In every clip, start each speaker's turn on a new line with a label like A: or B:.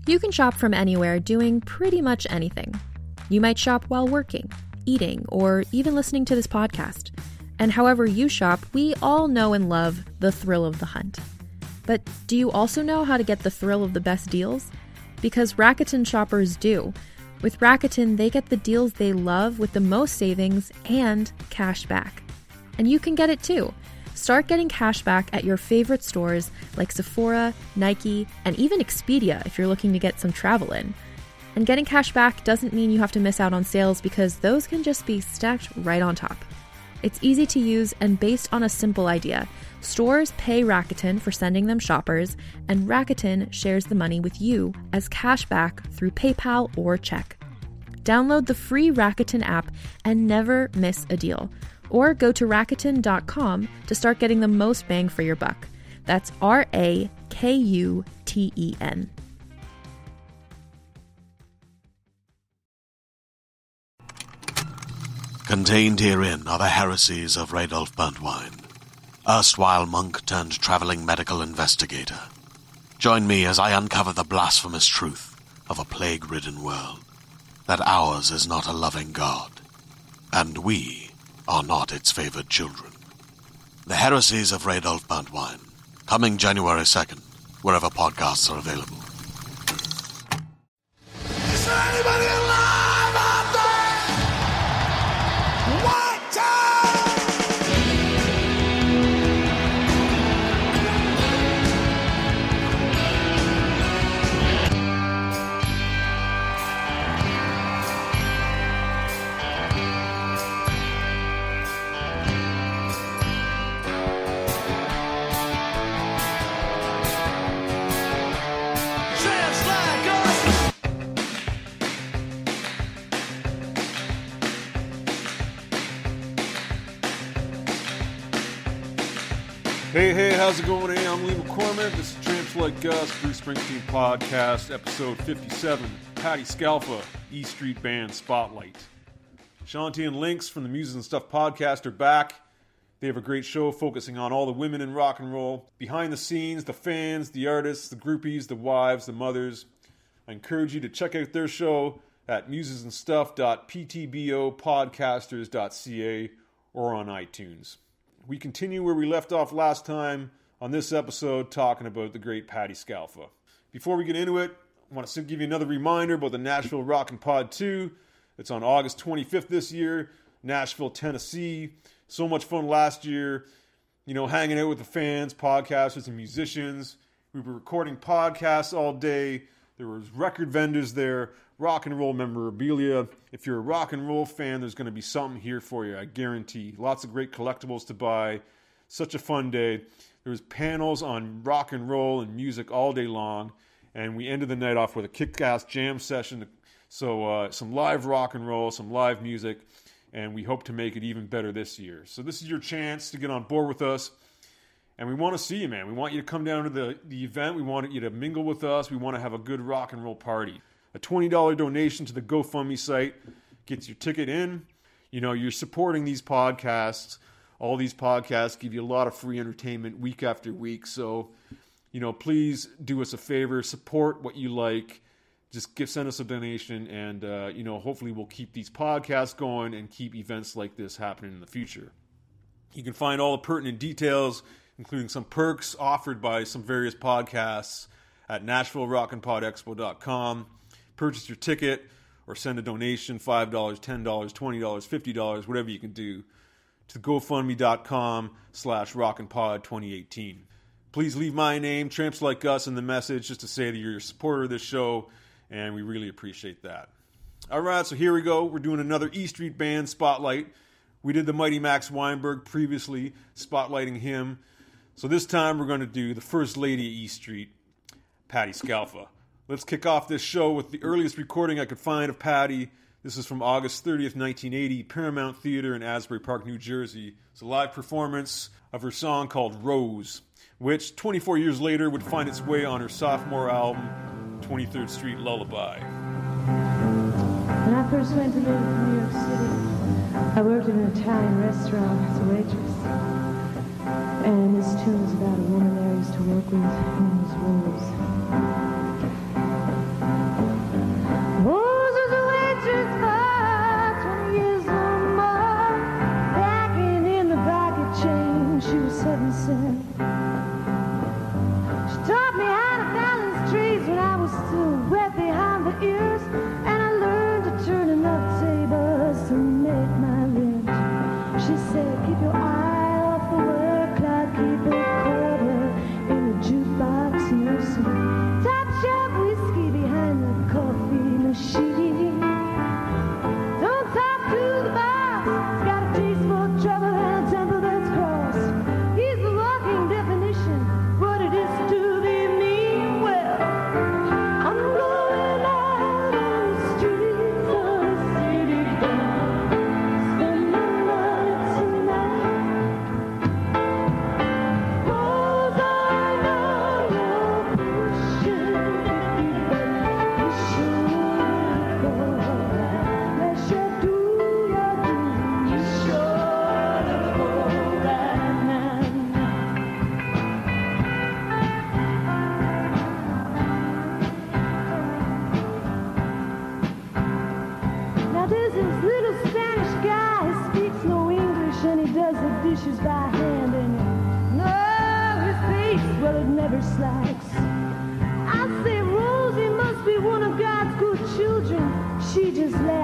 A: You can shop from anywhere doing pretty much anything. You might shop while working, eating, or even listening to this podcast. And however you shop, we all know and love the thrill of the hunt. But do you also know how to get the thrill of the best deals? Because Rakuten shoppers do. With Rakuten, they get the deals they love with the most savings and cash back. And you can get it too. Start getting cash back at your favorite stores like Sephora, Nike, and even Expedia if you're looking to get some travel in. And getting cash back doesn't mean you have to miss out on sales because those can just be stacked right on top. It's easy to use and based on a simple idea. Stores pay Rakuten for sending them shoppers, and Rakuten shares the money with you as cash back through PayPal or check. Download the free Rakuten app and never miss a deal. Or go to Rakuten.com to start getting the most bang for your buck. That's Rakuten.
B: Contained herein are the heresies of Radolf Burntwine, erstwhile monk turned traveling medical investigator. Join me as I uncover the blasphemous truth of a plague-ridden world, that ours is not a loving God, and we are not its favored children. The Heresies of Radolf Burntwine, coming January 2nd, wherever podcasts are available.
C: Is there anybody alive out there? What time?
D: Hey, how's it going? Hey, I'm Lee McCormick. This is Tramps Like Us, Bruce Springsteen Podcast, episode 57, Patti Scialfa, E Street Band Spotlight. Shanti and Lynx from the Music and Stuff podcast are back. They have a great show focusing on all the women in rock and roll, behind the scenes, the fans, the artists, the groupies, the wives, the mothers. I encourage you to check out their show at musicsandstuff.ptbopodcasters.ca or on iTunes. We continue where we left off last time on this episode, talking about the great Patti Scialfa. Before we get into it, I want to give you another reminder about the Nashville Rockin' Pod 2. It's on August 25th this year, Nashville, Tennessee. So much fun last year, hanging out with the fans, podcasters, and musicians. We were recording podcasts all day. There was record vendors there, rock and roll memorabilia. If you're a rock and roll fan, there's going to be something here for you, I guarantee. Lots of great collectibles to buy. Such a fun day. There was panels on rock and roll and music all day long, and we ended the night off with a kick-ass jam session. So some live rock and roll, some live music, and we hope to make it even better this year. So this is your chance to get on board with us. And we want to see you, man. We want you to come down to the event. We want you to mingle with us. We want to have a good rock and roll party. A $20 donation to the GoFundMe site gets your ticket in. You're supporting these podcasts. All these podcasts give you a lot of free entertainment week after week. So, please do us a favor. Support what you like. Just send us a donation. And, hopefully we'll keep these podcasts going and keep events like this happening in the future. You can find all the pertinent details, including some perks offered by some various podcasts at NashvilleRockandPodExpo.com. Purchase your ticket or send a donation, $5, $10, $20, $50, whatever you can do, to GoFundMe.com/RockandPod2018. Please leave my name, Tramps Like Us, in the message just to say that you're a supporter of this show, and we really appreciate that. All right, so here we go. We're doing another E Street Band Spotlight. We did the Mighty Max Weinberg previously, spotlighting him. So this time we're going to do the First Lady of E Street, Patti Scialfa. Let's kick off this show with the earliest recording I could find of Patti. This is from August 30th, 1980, Paramount Theater in Asbury Park, New Jersey. It's a live performance of her song called Rose, which 24 years later would find its way on her sophomore album, 23rd Street Lullaby.
E: When I first went to live in New York City, I worked in an Italian restaurant as a waitress. And this tune is about a woman there I used to work with named Rose.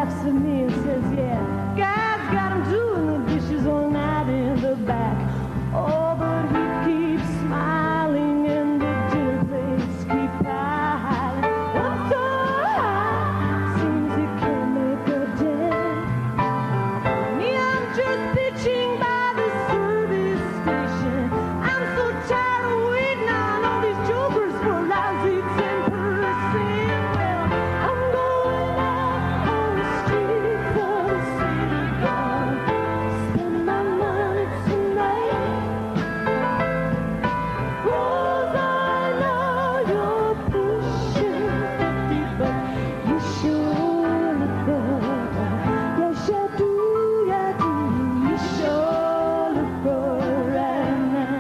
E: laughs at me and says, yeah, God's got him doing the dishes all night in the back. Oh, but he keeps smiling and the dinner plates keep piling up so high, seems he can't make a dent. Me, I'm just bitching by the service station. I'm so tired of waiting on all these jokers for lousy 10%. Well, I'm going out on the streets of the city, gone spend my money tonight. Rose, I know you're pushing 50, but you sure look good. Yes, you do, you do. You sure look good right now.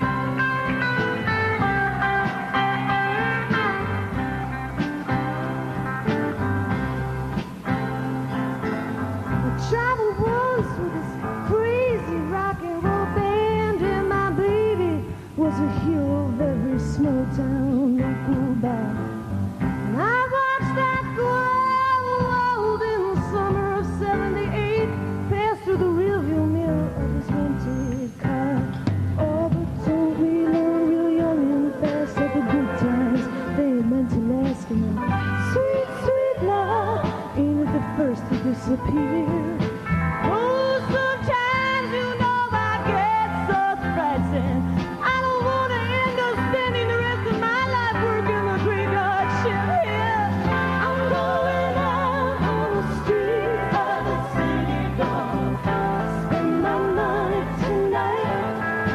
E: I traveled once with this crazy rock and roll band, and my baby was a hero of every small town local band. And I watched that gold in the summer of '78 pass through the rearview mirror of his rented car. Oh, but don't we learn real young and fast that the good times they ain't meant to last, and sweet, sweet love ain't it the first to disappear. Oh, sometimes you know I get so frightened. I don't want to end up spending the rest of my life working the graveyard shift here. I'm going out on the streets of the city, gone spend my money tonight.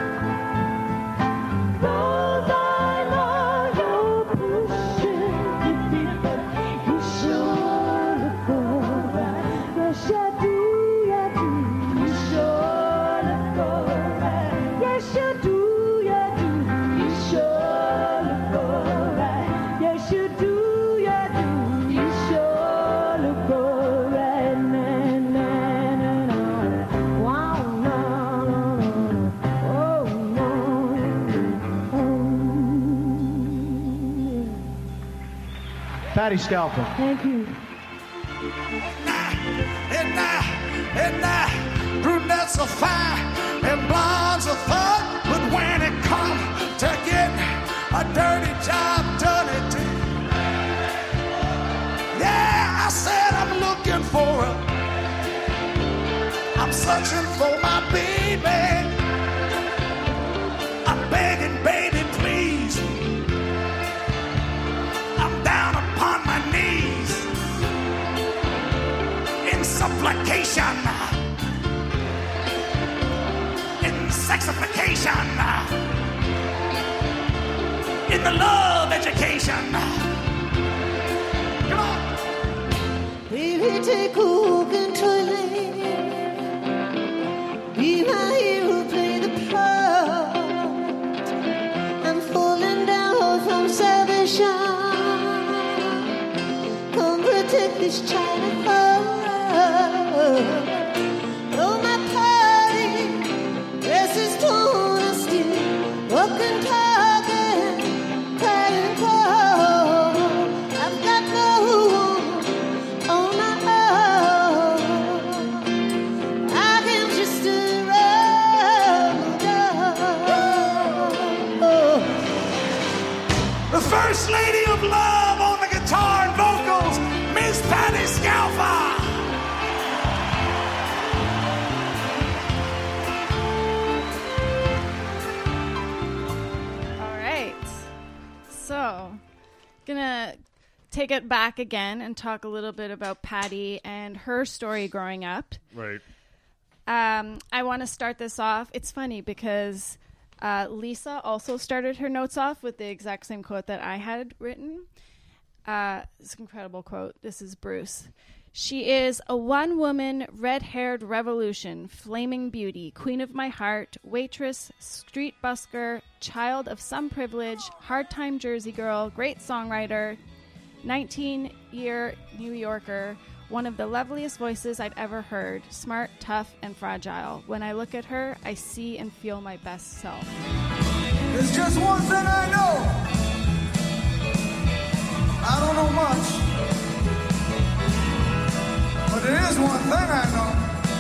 E: Those I know you're pushing 50, but you sure look good. Yes, you do, you do. You sure look good. Yes, you do, you do. You sure look good. Yes, you do, you do. You sure look good. Na na na na. Wow, no, no, no. Oh no.
F: Patty Scalper.
E: Thank you.
C: And brunettes are fine and blondes are fun, but when it comes to getting a dirty job done, it yeah, I said I'm looking for her. I'm searching for my baby. I'm begging, baby, please. I'm down upon my knees in supplication, in sexification, in the love education. Come on.
G: Baby, take a walk in Toyland. Be my hero, play the part. I'm falling down from salvation. Come protect this China heart. Oh, my party dress is torn and still walking, talking, crying cold. I've got no one on my own. I can just roll.
C: The First Lady of Love on the guitar and vocals, Miss Patty Scalfa.
H: All right. So, gonna take it back again and talk a little bit about Patty and her story growing up.
D: Right.
H: I want to start this off. It's funny because Lisa also started her notes off with the exact same quote that I had written. It's an incredible quote. This is Bruce. She is a one-woman, red-haired revolution, flaming beauty, queen of my heart, waitress, street busker, child of some privilege, hard-time Jersey girl, great songwriter, 19-year New Yorker, one of the loveliest voices I've ever heard, smart, tough, and fragile. When I look at her, I see and feel my best self.
C: There's just one thing I know. I don't know much, but there is one thing I know.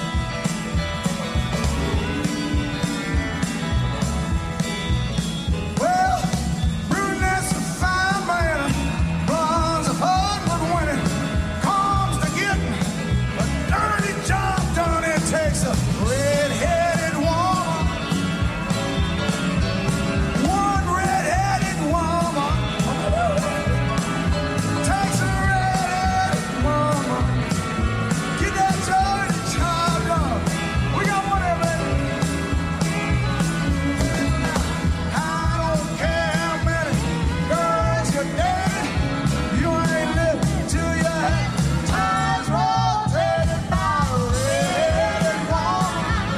C: Well, brunettes are fine, man. Blondes are hard, but when it comes to getting a dirty job done, it takes a red-headed woman. One red-headed woman takes a red-headed woman. Get that dirty job done. We got one there, baby. I don't care how many girls you dated, you ain't lived till you had times rotated by a red-headed woman.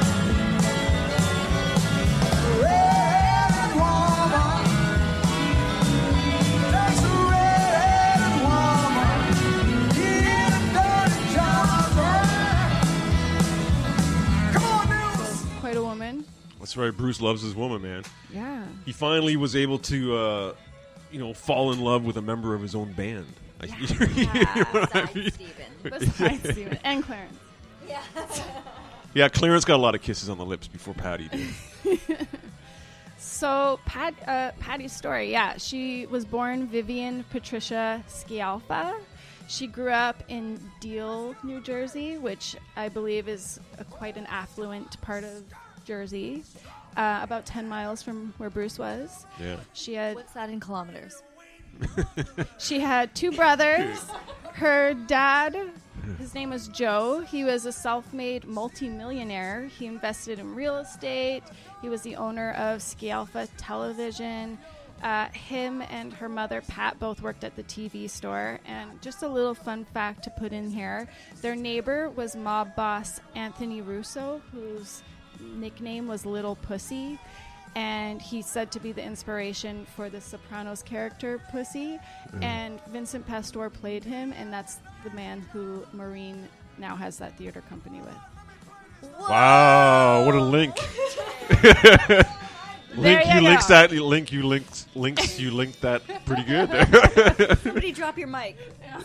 C: Red-headed woman takes a red-headed woman. Get a dirty job done. Come on, News.
H: Quite a woman.
D: That's right. Bruce loves his woman, man.
H: Yeah.
D: He finally was able to, fall in love with a member of his own band. You know what I mean?
H: Besides Steven and Clarence.
D: Yeah, Clarence got a lot of kisses on the lips before Patty did.
H: So Patty's story, yeah, she was born Vivian Patricia Scialfa. She grew up in Deal, New Jersey, which I believe is quite an affluent part of Jersey, about 10 miles from where Bruce was.
D: Yeah.
H: She had
I: What's that in kilometers?
H: She had two brothers. Her dad, his name was Joe. He was a self-made multimillionaire. He invested in real estate. He was the owner of Scialfa Television. Him and her mother, Pat, both worked at the TV store. And just a little fun fact to put in here. Their neighbor was mob boss Anthony Russo, whose nickname was Little Pussy. And he's said to be the inspiration for the Sopranos character Pussy. And Vincent Pastore played him, and that's the man who Maureen now has that theater company with.
D: Wow, what a link.
H: There you
D: links
H: go.
D: that link you linked that pretty good there.
I: Somebody drop your mic.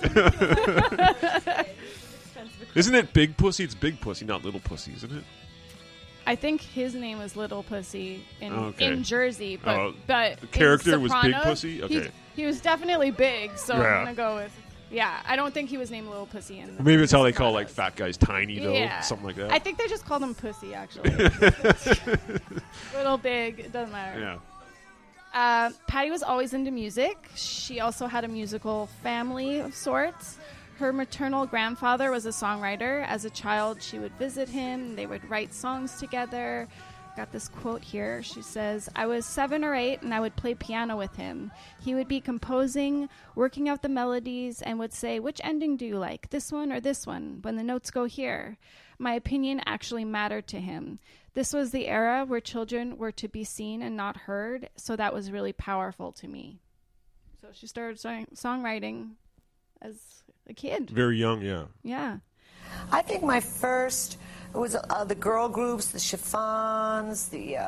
D: Isn't it Big Pussy? It's Big Pussy, not Little Pussy, isn't it?
H: I think his name was Little Pussy in Jersey, but
D: Oh,
H: but
D: the character
H: in
D: was Big
H: Sopranos,
D: Pussy? Okay.
H: he was definitely big, so
D: Yeah.
H: I'm gonna go with I don't think he was named Little Pussy in.
D: Maybe it's how they call
H: Sopranos.
D: fat guys tiny though,
H: Yeah.
D: something like that.
H: I think they just called him Pussy actually. Little, big, it doesn't matter.
D: yeah.
H: Patty was always into music. She also had a musical family of sorts. Her maternal grandfather was a songwriter. As a child, she would visit him. They would write songs together. Got this quote here. She says, "I was 7 or 8 and I would play piano with him. He would be composing, working out the melodies, and would say, 'Which ending do you like, this one or this one, when the notes go here?' My opinion actually mattered to him. This was the era where children were to be seen and not heard, so that was really powerful to me." So she started songwriting as a kid.
D: Very young, yeah.
H: Yeah.
J: I think my first was the girl groups, the Chiffons, the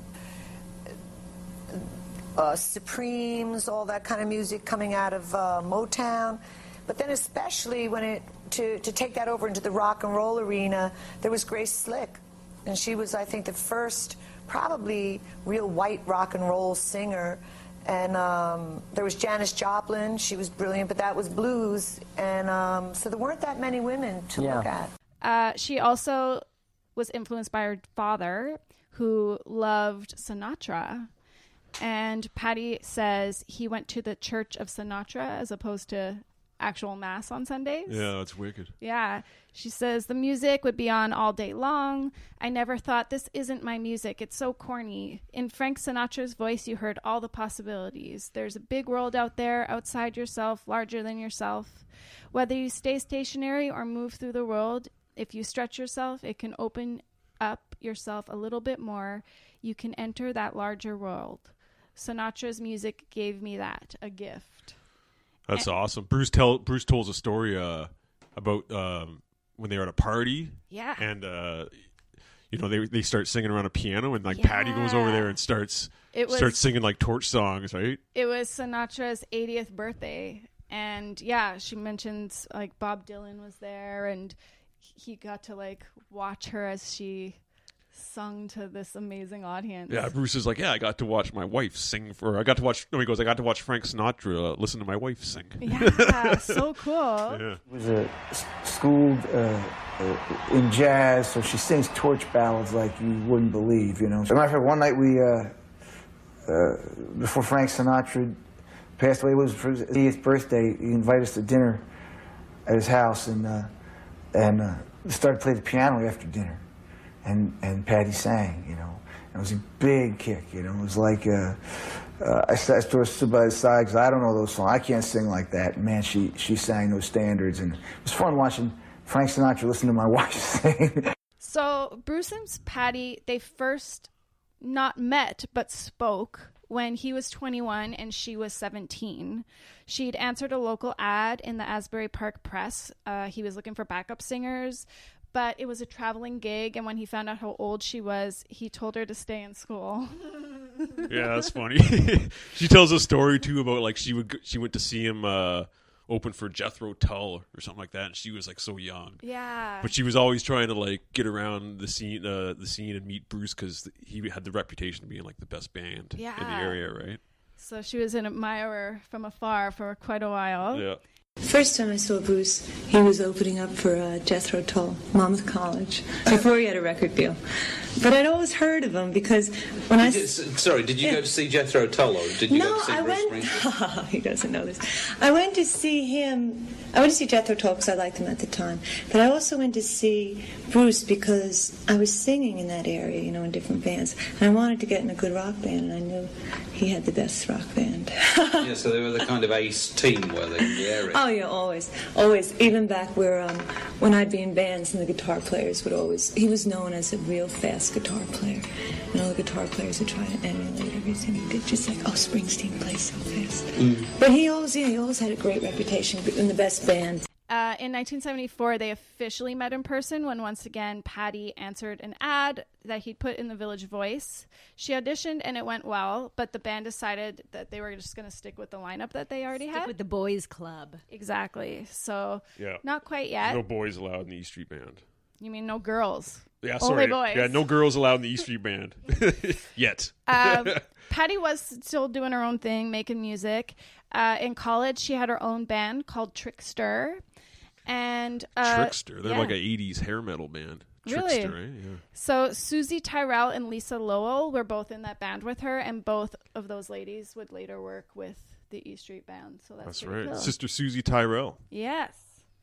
J: Supremes, all that kind of music coming out of Motown. But then especially when to take that over into the rock and roll arena, there was Grace Slick. And she was, I think, the first probably real white rock and roll singer. And there was Janis Joplin. She was brilliant, but that was blues. And so there weren't that many women to look at.
H: She also was influenced by her father, who loved Sinatra. And Patty says he went to the Church of Sinatra as opposed to actual mass on Sundays.
D: Yeah, that's wicked.
H: Yeah. She says the music would be on all day long. I never thought, this isn't my music. It's so corny. In Frank Sinatra's voice, you heard all the possibilities. There's a big world out there, outside yourself, larger than yourself. Whether you stay stationary or move through the world, if you stretch yourself, it can open up yourself a little bit more. You can enter that larger world. Sinatra's music gave me that, a gift.
D: That's awesome. Bruce told a story about when they were at a party.
H: Yeah.
D: And they start singing around a piano, and Patty goes over there and starts singing like torch songs, right?
H: It was Sinatra's 80th birthday, and she mentions like Bob Dylan was there, and he got to like watch her as she sung to this amazing audience.
K: Yeah, Bruce is like, yeah, I got to watch my wife sing for. I got to watch Frank Sinatra listen to my wife sing.
H: Yeah, so cool.
K: Yeah.
L: Was schooled in jazz, so she sings torch ballads like you wouldn't believe, you know. As a matter of fact, one night we, before Frank Sinatra passed away, it was for his 80th birthday, he invited us to dinner at his house and started to play the piano after dinner. And Patty sang, you know. And it was a big kick, you know. It was like, I sort of stood by his side because I don't know those songs. I can't sing like that. And man, she sang those standards. And it was fun watching Frank Sinatra listen to my wife sing.
H: So Bruce and Patty, they first not met, but spoke when he was 21 and she was 17. She'd answered a local ad in the Asbury Park Press. He was looking for backup singers, but it was a traveling gig, and when he found out how old she was, he told her to stay in school.
K: Yeah, that's funny. She tells a story too about like she went to see him open for Jethro Tull or something like that, and she was like so young.
H: Yeah.
K: But she was always trying to like get around the scene and meet Bruce because he had the reputation of being like the best band in the area, right?
H: So she was an admirer from afar for quite a while.
K: Yeah.
G: First time I saw Bruce, he was opening up for Jethro Tull, Monmouth College, before he had a record deal. But I'd always heard of him because when
M: did you go to see Jethro Tull, or did you go to see Bruce Springsteen?
G: He doesn't know this. I went to see him. I went to see Jethro Tull because I liked him at the time. But I also went to see Bruce because I was singing in that area, you know, in different bands. And I wanted to get in a good rock band, and I knew he had the best rock band.
M: Yeah, so they were the kind of ace team, were they, in the area?
G: Oh, yeah, always. Even back where, when I'd be in bands and the guitar players would always, he was known as a real fast guitar player. And all the guitar players would try to emulate everything he did, just like, oh, Springsteen plays so fast. But he always had a great reputation in the best band.
H: In 1974, they officially met in person when once again Patty answered an ad that he'd put in the Village Voice. She auditioned and it went well, but the band decided that they were just going to stick with the lineup that they already had.
I: With the boys club.
H: Exactly. So
K: yeah,
H: not quite yet.
K: No boys allowed in the E Street Band.
H: You mean no girls?
K: Yeah, sorry.
H: Only boys.
K: Yeah, no girls allowed in the E Street Band. Yet.
H: Patty was still doing her own thing, making music. In college, she had her own band called Trickster. And
K: Trickster. They're like an 80s hair metal band. Trickster,
H: really?
K: Right? Yeah.
H: So Susie Tyrell and Lisa Lowell were both in that band with her, and both of those ladies would later work with the E Street Band. So that's
K: right.
H: Cool.
K: Sister Susie Tyrell.
H: Yes.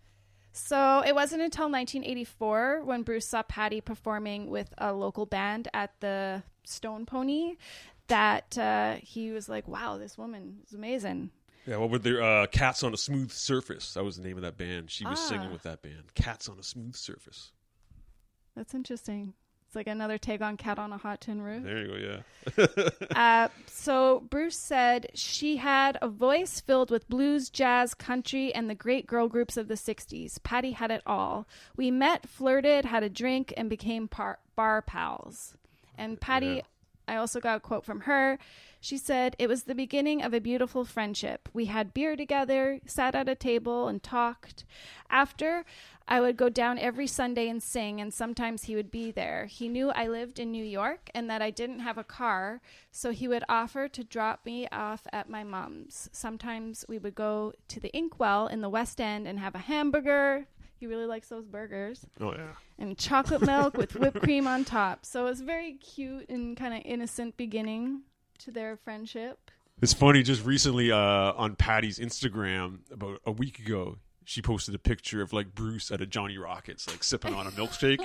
H: So it wasn't until 1984 when Bruce saw Patty performing with a local band at the Stone Pony that he was like, wow, this woman is amazing.
K: Yeah, what were their Cats on a Smooth Surface? That was the name of that band. She was singing with that band. Cats on a Smooth Surface.
H: That's interesting. It's like another take on Cat on a Hot Tin Roof.
K: There you go, yeah.
H: So Bruce said she had a voice filled with blues, jazz, country, and the great girl groups of the 60s. Patty had it all. We met, flirted, had a drink, and became bar pals. And Patty... Yeah. I also got a quote from her. She said, "It was the beginning of a beautiful friendship. We had beer together, sat at a table, and talked. After, I would go down every Sunday and sing, and sometimes he would be there. He knew I lived in New York and that I didn't have a car, so he would offer to drop me off at my mom's. Sometimes we would go to the Inkwell in the West End and have a hamburger." He really likes those burgers.
K: Oh, yeah.
H: And chocolate milk with whipped cream on top. So it was very cute and kind of innocent beginning to their friendship.
K: It's funny, just recently on Patty's Instagram, about a week ago, she posted a picture of like Bruce at a Johnny Rockets, like sipping on a milkshake.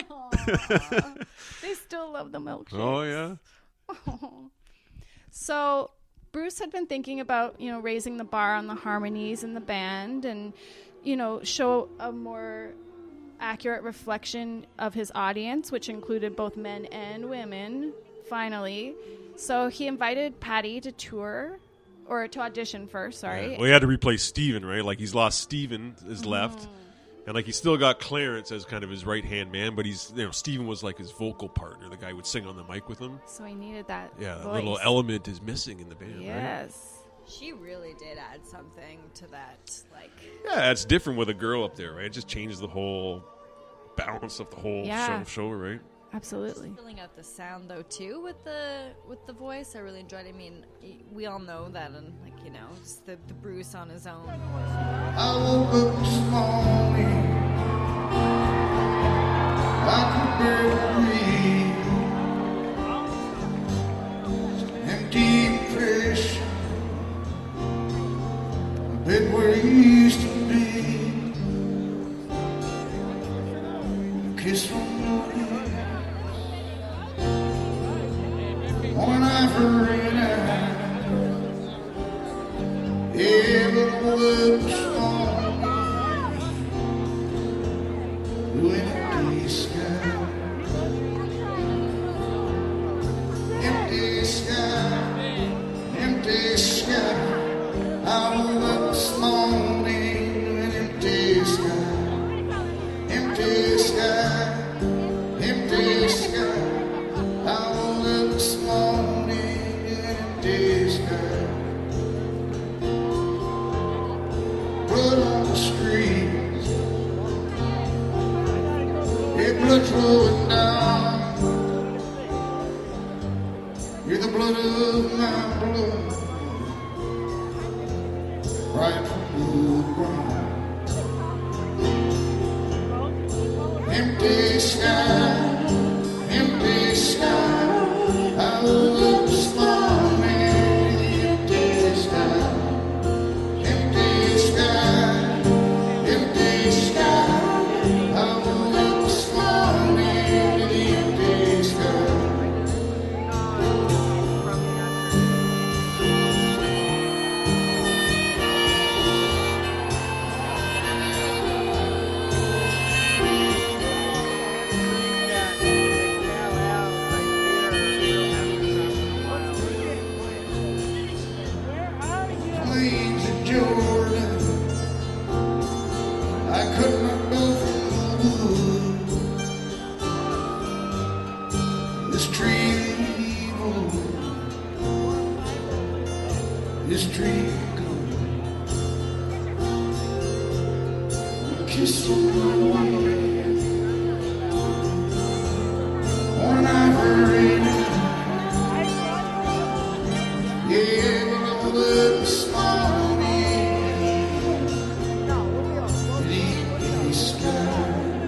H: They still love the milkshake.
K: Oh, yeah.
H: Oh. So Bruce had been thinking about, raising the bar on the harmonies in the band and, show a more accurate reflection of his audience, which included both men and women, finally. So he invited Patty to tour, or to audition first, sorry.
K: Yeah. Well, he had to replace Steven, right? Like, he's lost Steven, is left. And, like, he's still got Clarence as kind of his right-hand man, but Steven was, like, his vocal partner, the guy who would sing on the mic with him.
H: So he needed that
K: Yeah,
H: voice.
K: that little element is missing in the band,
H: Yes.
K: right?
I: She really did add something to that,
K: Yeah, it's different with a girl up there, right? It just changes the whole balance of the whole show, right?
H: Absolutely.
I: Filling out the sound though too with the voice. I really enjoyed it. I mean, we all know that, and just the Bruce on his own.
C: I woke up this morning, I could barely breathe. Empty impression, a bed where you used to be. A kiss from your lips. One eye for an eye. Yeah, but I woke this morning to an empty sky. Empty sky, empty sky. I woke up this morning to an empty sky. Empty sky, empty sky. I woke up this morning to an empty sky. Blood on the streets, yeah, blood flowing down. You're the blood of my blood, right from the ground. Empty sky, empty sky. I woke up this morning in the empty sky. Empty sky, empty sky. I woke up this morning in the empty sky. Plains of Jordan, I could not go from the wood. This tree of evil, this tree of good. A kiss from the wind, one eye for rain. Yeah, but I woke this morning in the empty sky.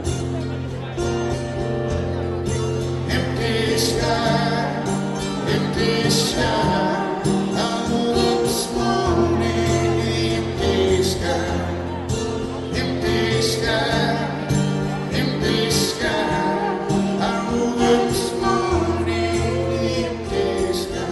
C: Empty sky, empty sky. I woke up this morning in the empty sky. Empty sky, empty sky. I woke up this morning in the empty sky.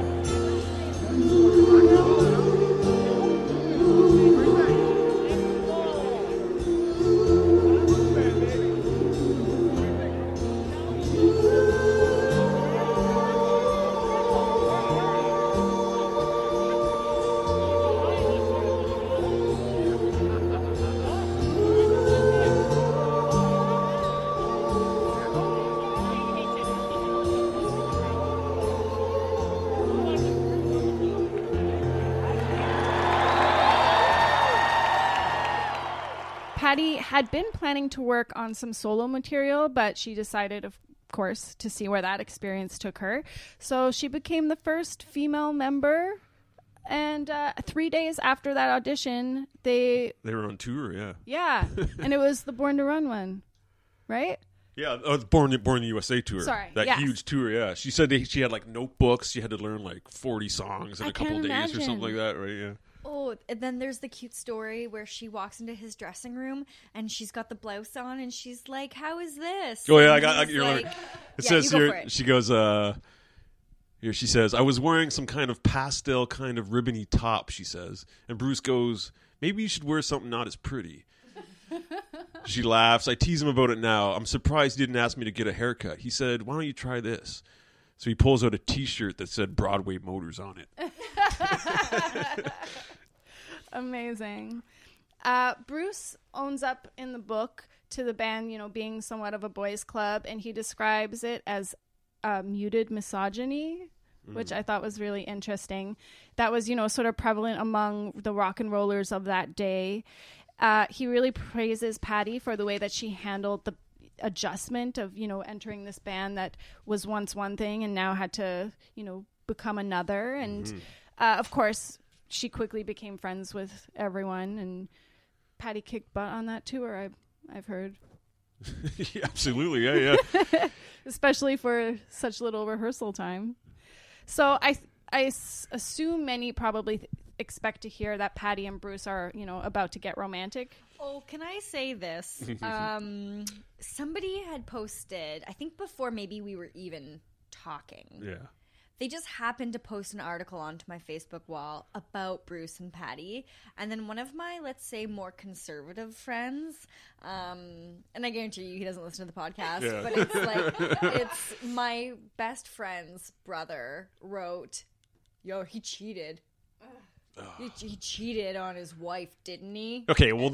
H: Patty had been planning to work on some solo material, but she decided, of course, to see where that experience took her. So she became the first female member. And 3 days after that audition, they
K: were on tour, yeah.
H: Yeah, and it was the Born to Run one, right?
K: Yeah, Born in the USA tour.
H: Sorry,
K: that
H: yes.
K: huge tour. Yeah, she said she had like notebooks. She had to learn like 40 songs in a couple days or something like that, right? Yeah.
N: Oh, and then there's the cute story where she walks into his dressing room and she's got the blouse on and she's like, "How is this?"
K: Oh yeah,
N: and
K: you're
N: like,
K: it
N: yeah,
K: says
N: you go
K: here.
N: for it.
K: She goes. Here she says, "I was wearing some kind of pastel, kind of ribbony top." She says, and Bruce goes, "Maybe you should wear something not as pretty." She laughs. I tease him about it now. I'm surprised he didn't ask me to get a haircut. He said, "Why don't you try this?" So he pulls out a T-shirt that said Broadway Motors on it.
H: Amazing. Bruce owns up in the book to the band, being somewhat of a boys' club, and he describes it as muted misogyny, which I thought was really interesting. That was, sort of prevalent among the rock and rollers of that day. He really praises Patty for the way that she handled adjustment of, entering this band that was once one thing and now had to, become another. And of course, she quickly became friends with everyone, and Patty kicked butt on that tour, I've heard.
K: Yeah, absolutely, yeah.
H: Especially for such little rehearsal time. So I assume many probably expect to hear that Patty and Bruce are, about to get romantic.
N: Oh, can I say this? Somebody had posted, I think before maybe we were even talking.
K: Yeah.
N: They just happened to post an article onto my Facebook wall about Bruce and Patty. And then one of my, let's say, more conservative friends, and I guarantee you he doesn't listen to the podcast, but it's like, it's my best friend's brother wrote, "Yo, he cheated. He cheated on his wife, didn't he?"
K: Okay, well,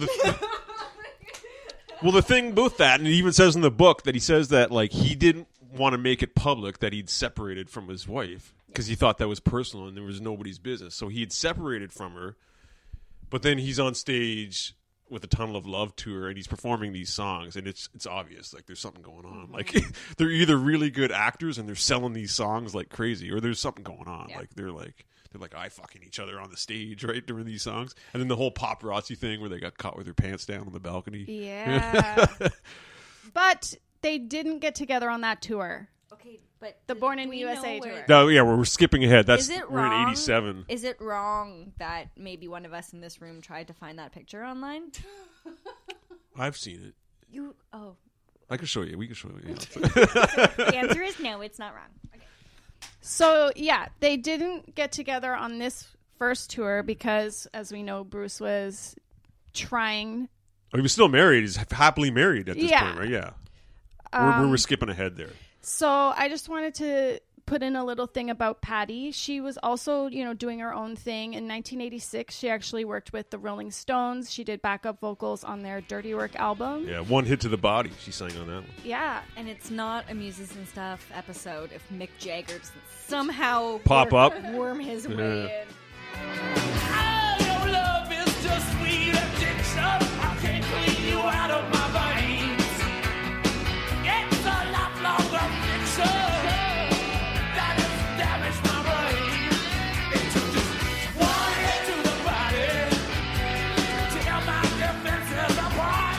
K: the thing about that, and it even says in the book that he says that, like, he didn't want to make it public that he'd separated from his wife because he thought that was personal and there was nobody's business. So he had separated from her, but then he's on stage with a Tunnel of Love tour and he's performing these songs, and it's obvious, like, there's something going on. Like, they're either really good actors and they're selling these songs like crazy, or there's something going on.
N: Yeah.
K: Like, they're eye fucking each other on the stage, right, during these songs. And then the whole paparazzi thing where they got caught with their pants down on the balcony.
H: Yeah. But they didn't get together on that tour.
N: Okay, but
H: the Born in the USA tour.
K: No, yeah, we're skipping ahead.
N: Is it
K: we're in
N: wrong?
K: 87.
N: Is it wrong that maybe one of us in this room tried to find that picture online?
K: I've seen it. I can show you. We can show you.
N: The answer is no, it's not wrong. Okay.
H: So, yeah, they didn't get together on this first tour because, as we know, Bruce was trying.
K: Oh, he was still married. He's happily married at this point, right? Yeah. We're skipping ahead there.
H: So I just wanted to put in a little thing about Patty. She was also, doing her own thing. In 1986, she actually worked with the Rolling Stones. She did backup vocals on their Dirty Work album.
K: Yeah, One Hit to the Body. She sang on that one.
H: Yeah.
N: And it's not a Muses and Stuff episode if Mick Jagger doesn't somehow
K: pop up,
N: worm his way in.
C: Your love is just sweet addiction. I can't clean you out of my veins. It's a lifelong addiction that has damaged my brain. It took just one hit to the body to tear my defenses apart.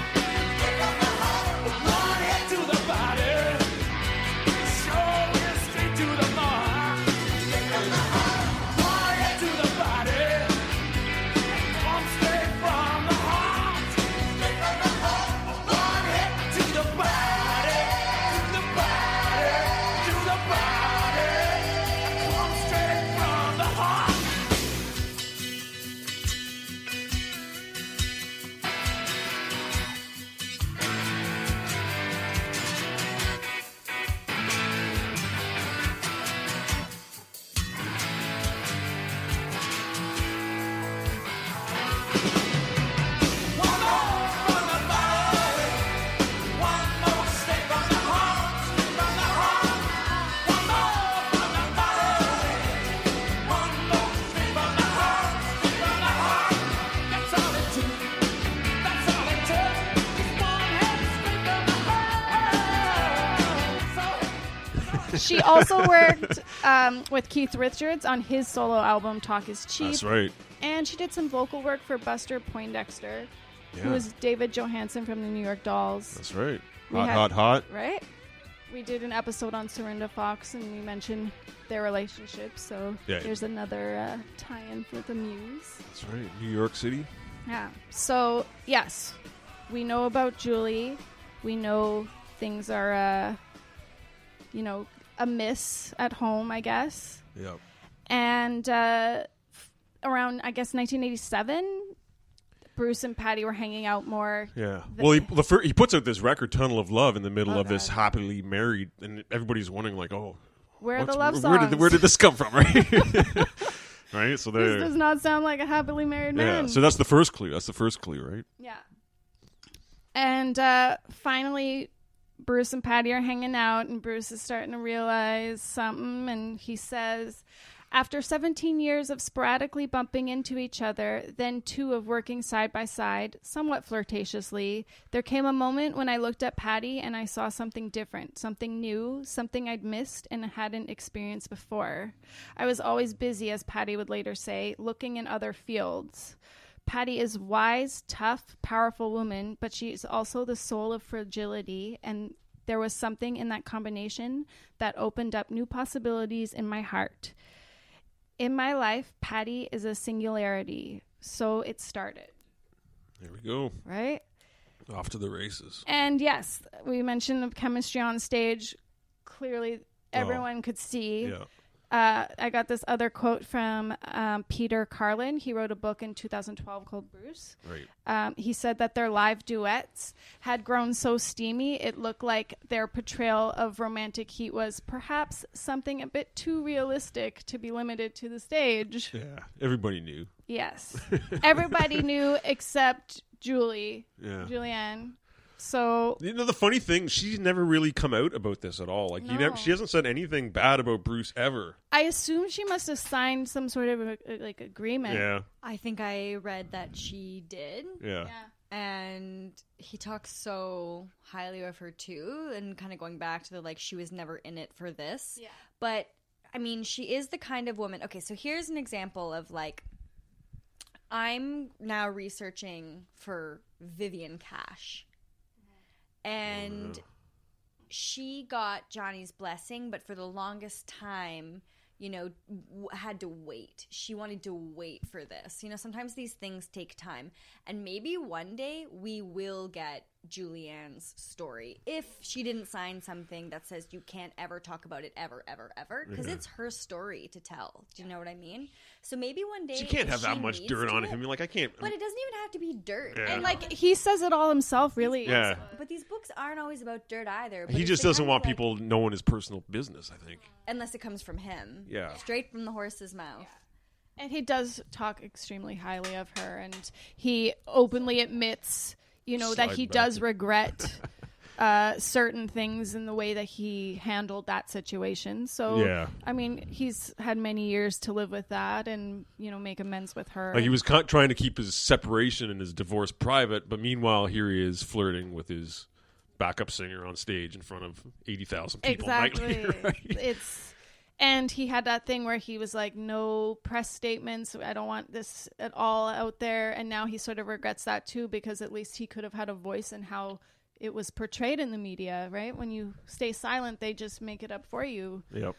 C: One hit to the body, sure is straight to the mark. One hit to the body, come straight from the heart. One hit to the body, to the body, to the body, come straight from the heart. One more from the body, one more straight from the heart, from the heart. One more from the body, one more straight from the heart, from the heart. That's all it took. That's all it took. Just one hit straight from the heart.
H: She also worked with Keith Richards on his solo album Talk Is Cheap.
K: That's right.
H: And she did some vocal work for Buster Poindexter, who
K: Yeah.
H: was David Johansen from the New York Dolls.
K: That's right.
H: We
K: Hot, hot.
H: Right? We did an episode on Serinda Fox, and we mentioned their relationship, so
K: Yeah.
H: there's another tie-in for the Muse.
K: That's right. New York City.
H: Yeah. So, yes, we know about Julie. We know things are, amiss at home, I guess.
K: Yep.
H: And around, I guess, 1987, Bruce and Patty were hanging out more.
K: Yeah. Well, he puts out this record, Tunnel of Love, in the middle of this happily married, and everybody's wondering, like, oh,
H: Where are the
K: what's-
H: love songs?
K: Where did this come from, right? Right? So
H: This
K: there.
H: does not sound like a happily married man.
K: Yeah. So that's the first clue. Right?
H: Yeah. And finally, Bruce and Patty are hanging out, and Bruce is starting to realize something, and he says, After 17 years of sporadically bumping into each other, then 2 of working side by side, somewhat flirtatiously, there came a moment when I looked at Patty and I saw something different, something new, something I'd missed and hadn't experienced before. I was always busy, as Patty would later say, looking in other fields. Patty is wise, tough, powerful woman, but she is also the soul of fragility, and there was something in that combination that opened up new possibilities in my heart. In my life, Patty is a singularity. So it started.
K: There we go.
H: Right?
K: Off to the races.
H: And yes, we mentioned the chemistry on stage. Clearly, everyone could see.
K: Yeah.
H: I got this other quote from Peter Carlin. He wrote a book in 2012 called Bruce.
K: Right.
H: He said that their live duets had grown so steamy, it looked like their portrayal of romantic heat was perhaps something a bit too realistic to be limited to the stage.
K: Yeah, everybody knew.
H: Yes. Everybody knew except Julie.
K: Yeah.
H: Julianne. So
K: the funny thing, she's never really come out about this at all. Like she hasn't said anything bad about Bruce ever.
H: I assume she must have signed some sort of agreement.
K: Yeah.
N: I think I read that she did.
K: Yeah.
N: And he talks so highly of her too, and kind of going back to the she was never in it for this.
H: Yeah.
N: But I mean, she is the kind of woman. Okay, so here's an example of I'm now researching for Vivian Cash. And she got Johnny's blessing, but for the longest time, had to wait. She wanted to wait for this. Sometimes these things take time. And maybe one day we will get Julianne's story if she didn't sign something that says you can't ever talk about it ever, ever, ever. Because it's her story to tell. Do you know what I mean? So maybe one day
K: she can't have that much dirt on him. I can't.
N: But it doesn't even have to be dirt.
K: Yeah.
H: And he says it all himself, really.
K: Yeah.
N: But these books aren't always about dirt either.
K: He just doesn't want people knowing his personal business, I think.
N: Unless it comes from him.
K: Yeah.
N: Straight from the horse's mouth.
H: Yeah. And he does talk extremely highly of her, and he openly admits, that he does regret certain things in the way that he handled that situation. So, I mean, he's had many years to live with that and, make amends with her.
K: He was trying to keep his separation and his divorce private, but meanwhile, here he is flirting with his backup singer on stage in front of 80,000 people
H: exactly.
K: nightly. Right?
H: And he had that thing where he was like, no press statements. I don't want this at all out there. And now he sort of regrets that too, because at least he could have had a voice in how it was portrayed in the media, right? When you stay silent, they just make it up for you.
K: Yep.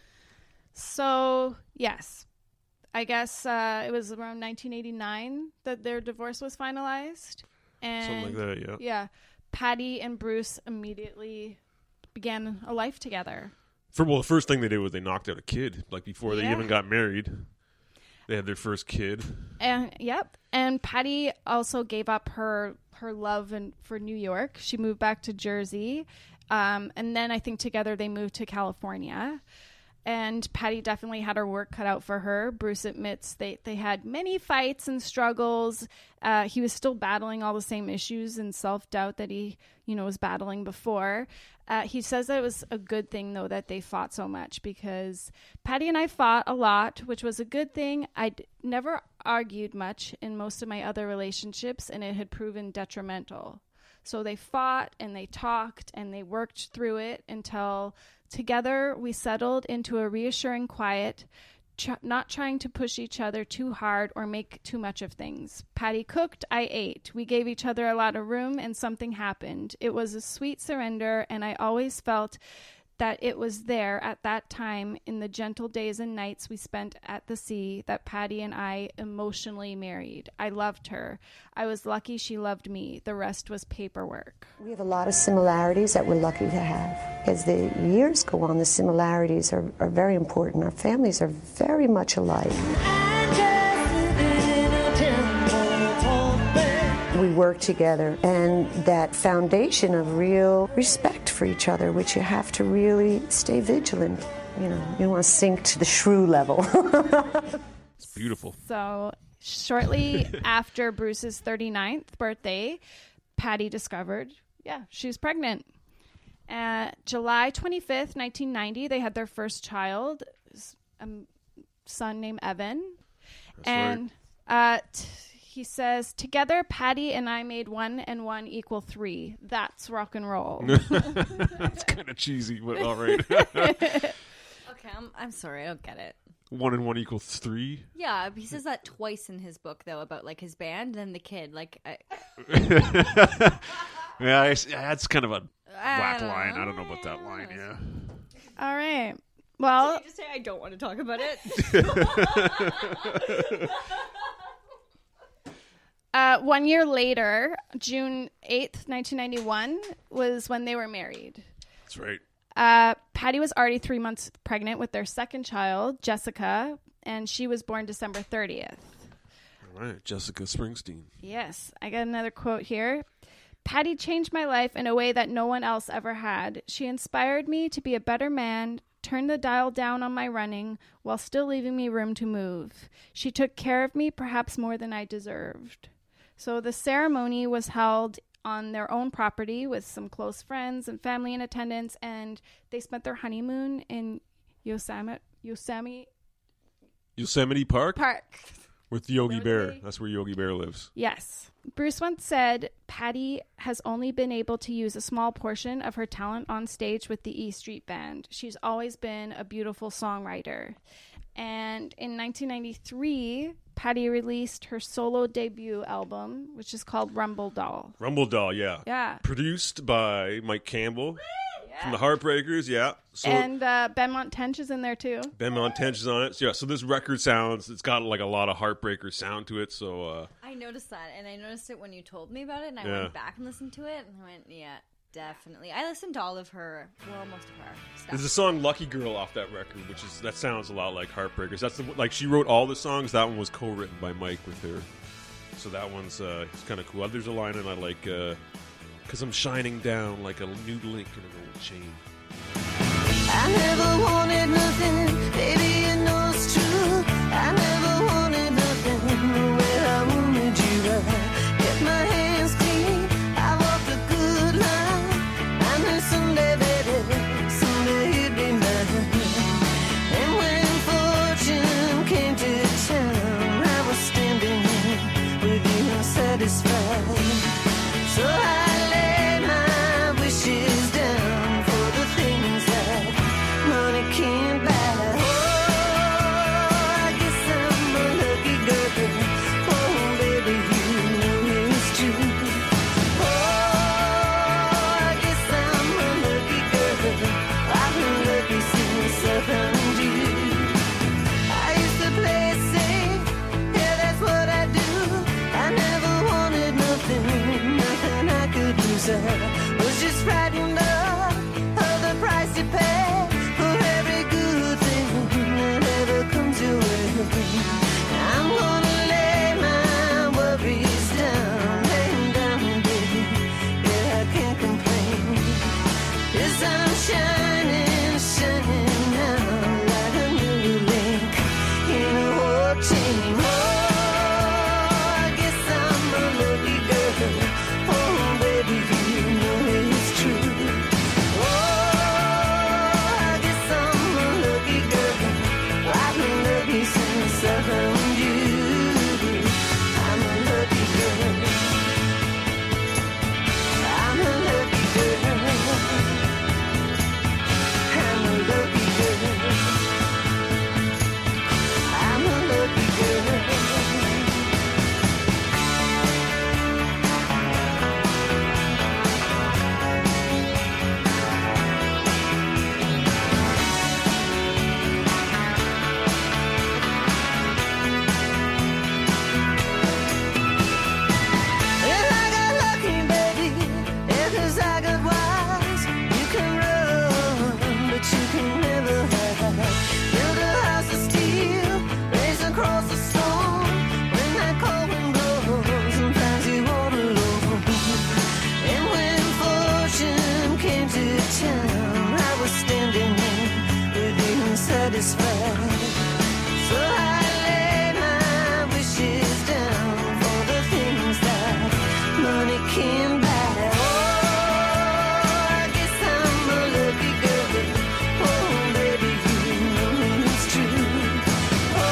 H: So, yes. I guess it was around 1989 that their divorce was finalized. And
K: something like that, yeah.
H: Yeah. Patty and Bruce immediately began a life together.
K: The first thing they did was they knocked out a kid. Before they even got married, they had their first kid.
H: And Patty also gave up her love for New York. She moved back to Jersey, and then I think together they moved to California. And Patty definitely had her work cut out for her. Bruce admits they had many fights and struggles. He was still battling all the same issues and self-doubt that he, was battling before. He says that it was a good thing, though, that they fought so much, because Patty and I fought a lot, which was a good thing. I'd never argued much in most of my other relationships, and it had proven detrimental. So they fought and they talked and they worked through it until together we settled into a reassuring quiet, not trying to push each other too hard or make too much of things. Patty cooked, I ate. We gave each other a lot of room, and something happened. It was a sweet surrender, and I always felt that it was there at that time in the gentle days and nights we spent at the sea that Patty and I emotionally married. I loved her. I was lucky she loved me. The rest was paperwork.
J: We have a lot of similarities that we're lucky to have. As the years go on, the similarities are very important. Our families are very much alike. We work together, and that foundation of real respect for each other, which you have to really stay vigilant. You don't want to sink to the shrew level.
K: It's beautiful.
H: So shortly after Bruce's 39th birthday, Patty discovered, she was pregnant. July 25th, 1990, they had their first child. son named Evan.
K: That's
H: and he says, together, Patty and I made 1 and 1 equal 3. That's rock and roll.
K: It's kind of cheesy, but all right.
N: Okay, I'm sorry, I don't get it.
K: 1 and 1 equals 3.
N: Yeah, he says that twice in his book, though, about like his band and the kid. Like,
K: yeah, that's kind of a whack line. I don't know about that line. Yeah.
H: All right. Well,
N: so you just say I don't want to talk about it.
H: 1 year later, June 8th, 1991, was when they were married.
K: That's right.
H: Patty was already 3 months pregnant with their second child, Jessica, and she was born December 30th.
K: All right, Jessica Springsteen.
H: Yes, I got another quote here. Patty changed my life in a way that no one else ever had. She inspired me to be a better man, turned the dial down on my running while still leaving me room to move. She took care of me perhaps more than I deserved. So the ceremony was held on their own property with some close friends and family in attendance, and they spent their honeymoon in Yosemite
K: Park?
H: Park.
K: With Yogi Bear. That's where Yogi Bear lives.
H: Yes. Bruce once said, Patty has only been able to use a small portion of her talent on stage with the E Street Band. She's always been a beautiful songwriter. And in 1993, Patty released her solo debut album, which is called Rumble Doll.
K: Rumble Doll, yeah.
H: Yeah.
K: Produced by Mike Campbell from the Heartbreakers, yeah. So,
H: and Benmont Tench is in there too.
K: Benmont Tench is on it. So, yeah, so this record it's got like a lot of Heartbreaker sound to it. So
N: I noticed that, and I noticed it when you told me about it, and I went back and listened to it, and I went, yeah, definitely. I listened to all of her, well, most of her stuff.
K: There's a song "Lucky Girl" off that record, that sounds a lot like Heartbreakers. That's she wrote all the songs. That one was co-written by Mike with her. So that one's it's kind of cool. There's a line in I like, because I'm shining down like a new link in an old chain.
E: I never wanted nothing, baby, you know it's true. I never wanted nothing the way I wanted you. I get my hands clean, I walked a good line. I knew someday, baby, someday you'd be mine. And when fortune came to town, I was standing with you satisfied. So I laid my wishes down for the things that money can't buy. Oh, I guess I'm a lucky girl. Oh, baby, you know it's true. Oh, I guess I'm a lucky girl. I've been lucky since I found you. I used to play it safe, yeah, that's what I do. I never wanted nothing, nothing I could lose. I was just frightened of the price you pay for every good thing that ever comes your way. I'm gonna lay my worries down, lay 'em down, baby. Yeah, I can't complain. 'Cause I'm shining, shining now like a new link in a old chain. Oh, I guess I'm a lucky girl. Oh, baby, you know it's true. Oh, I guess I'm a lucky girl. I've been lucky since I found you. I'm a lucky girl. I'm a lucky girl. I'm a lucky girl. I'm a lucky girl. If I got lucky, baby, if I got wise, you can run, but you can never hide. Build a house of steel, raise across the storm. When that cold wind blows and finds you all alone. And when fortune came to town, I was standing there with you satisfied. So I laid my wishes down for the things that money can buy. Oh, I guess I'm a lucky girl. Oh, baby, you know it's true.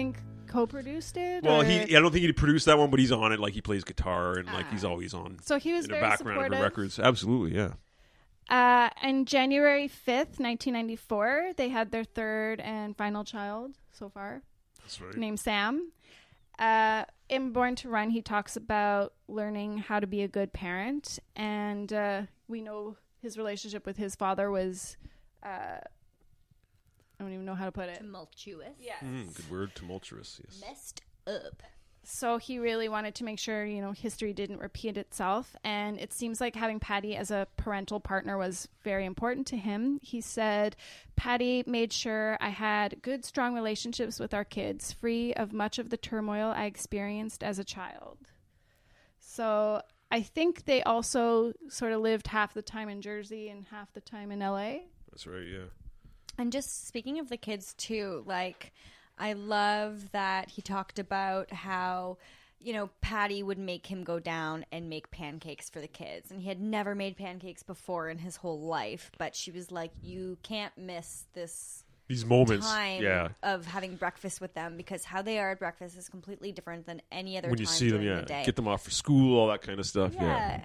H: think co-produced it.
K: Well,
H: or?
K: I don't think he produced that one, but he's on it. Like he plays guitar and like he's always on.
H: So he was
K: in the
H: very
K: background
H: supportive.
K: of the records. Absolutely, yeah.
H: And January 5th, 1994, they had their third and final child so far.
K: That's right.
H: Named Sam. In Born to Run, he talks about learning how to be a good parent. And we know his relationship with his father was, I don't even know how to put it.
N: Tumultuous.
H: Yes.
K: Good word, tumultuous. Yes.
N: Messed up.
H: So he really wanted to make sure, history didn't repeat itself. And it seems like having Patty as a parental partner was very important to him. He said, Patty made sure I had good, strong relationships with our kids, free of much of the turmoil I experienced as a child. So I think they also sort of lived half the time in Jersey and half the time in LA.
K: That's right, yeah.
N: And just speaking of the kids too, like, I love that he talked about how, Patty would make him go down and make pancakes for the kids. And he had never made pancakes before in his whole life. But she was like, you can't miss
K: these moments
N: time of having breakfast with them, because how they are at breakfast is completely different than any other
K: when
N: time
K: you see them,
N: during the day.
K: get them off for school, all that kind of stuff.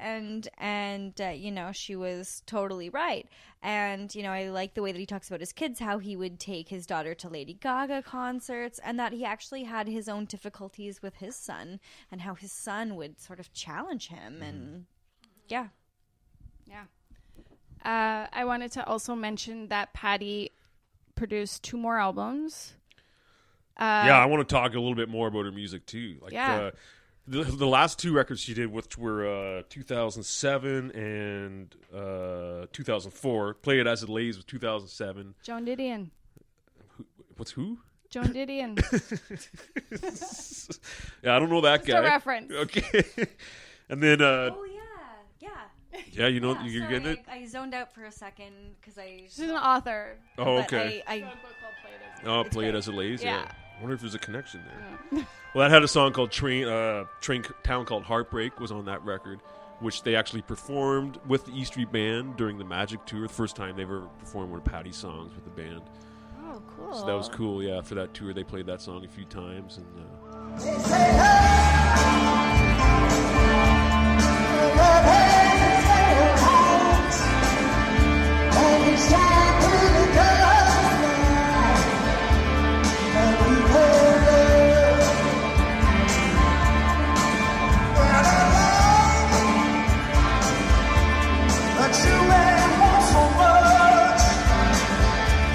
N: And she was totally right. And I like the way that he talks about his kids, how he would take his daughter to Lady Gaga concerts, and that he actually had his own difficulties with his son, and how his son would sort of challenge him. And
H: I wanted to also mention that Patty produced 2 more albums.
K: I want to talk a little bit more about her music too. Like the last 2 records she did, which were 2007 and 2004. Play It As It Lays was 2007.
H: Joan Didion.
K: Who?
H: Joan Didion.
K: Yeah, I don't know that
H: Just
K: guy.
H: a reference.
K: Okay. And then you're
N: sorry,
K: getting it.
N: I zoned out for a second because
H: she's an author.
K: Oh, okay. Play It As It Lays.
H: Yeah.
K: I wonder if there's a connection there. Well, that had a song called Train Town Called Heartbreak was on that record, which they actually performed with the E Street Band during the Magic Tour. The first time they ever performed one of Patty's songs with the band.
H: Oh, cool.
K: So that was cool, yeah. For that tour, they played that song a few times. And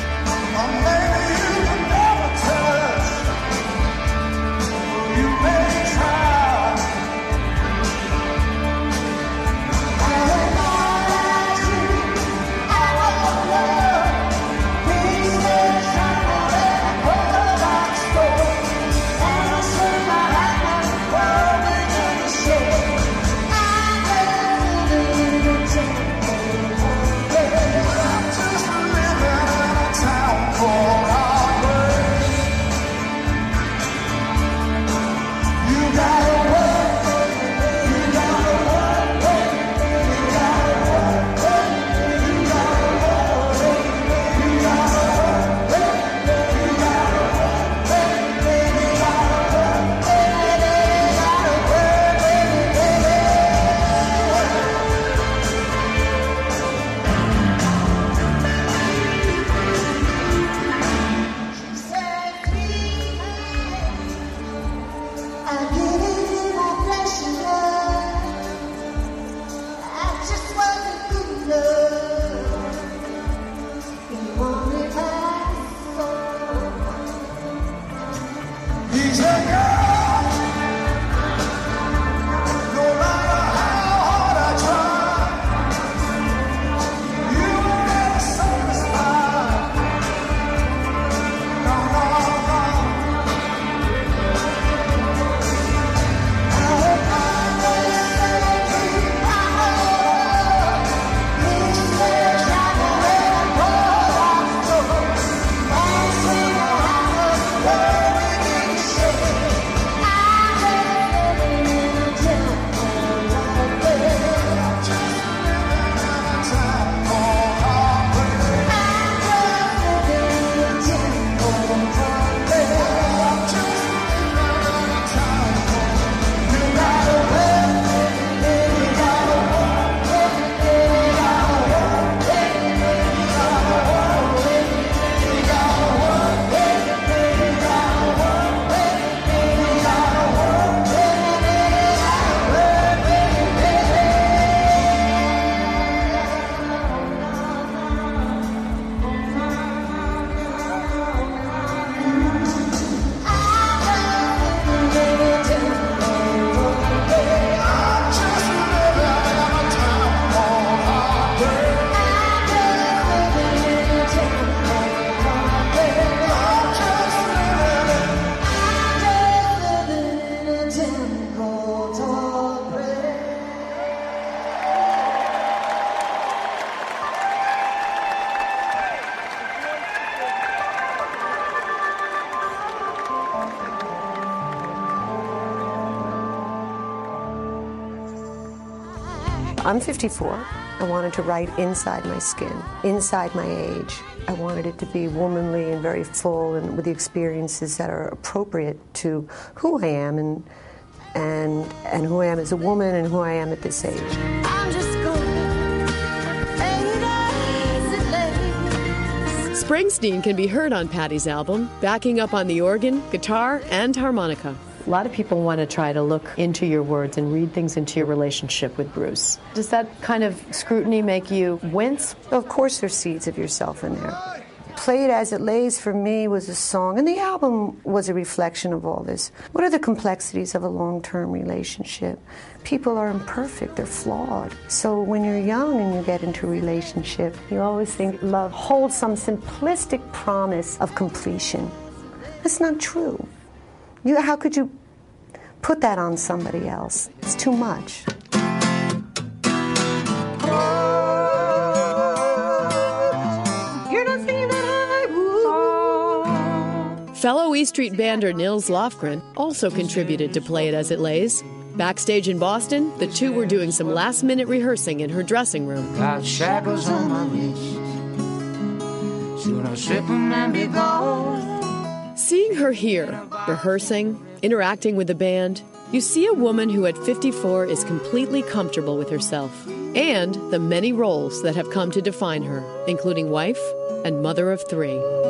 C: You may
J: I'm 54. I wanted to write inside my skin, inside my age. I wanted it to be womanly and very full and with the experiences that are appropriate to who I am and who I am as a woman and who I am at this age.
E: I'm just
O: Springsteen can be heard on Patty's album, backing up on the organ, guitar, and harmonica.
P: A lot of people want to try to look into your words and read things into your relationship with Bruce. Does that kind of scrutiny make you wince?
J: Of course there's seeds of yourself in there. Play It As It Lays for me was a song, and the album was a reflection of all this. What are the complexities of a long-term relationship? People are imperfect, they're flawed. So when you're young and you get into a relationship, you always think love holds some simplistic promise of completion. That's not true. How could you put that on somebody else? It's too much.
O: Fellow E Street bander Nils Lofgren also contributed to Play It As It Lays. Backstage in Boston, the two were doing some last-minute rehearsing in her dressing room.
C: Got shackles on my wrist. Should I strip them and be gone?
O: Seeing her here, rehearsing, interacting with the band, you see a woman who at 54 is completely comfortable with herself and the many roles that have come to define her, including wife and mother of 3.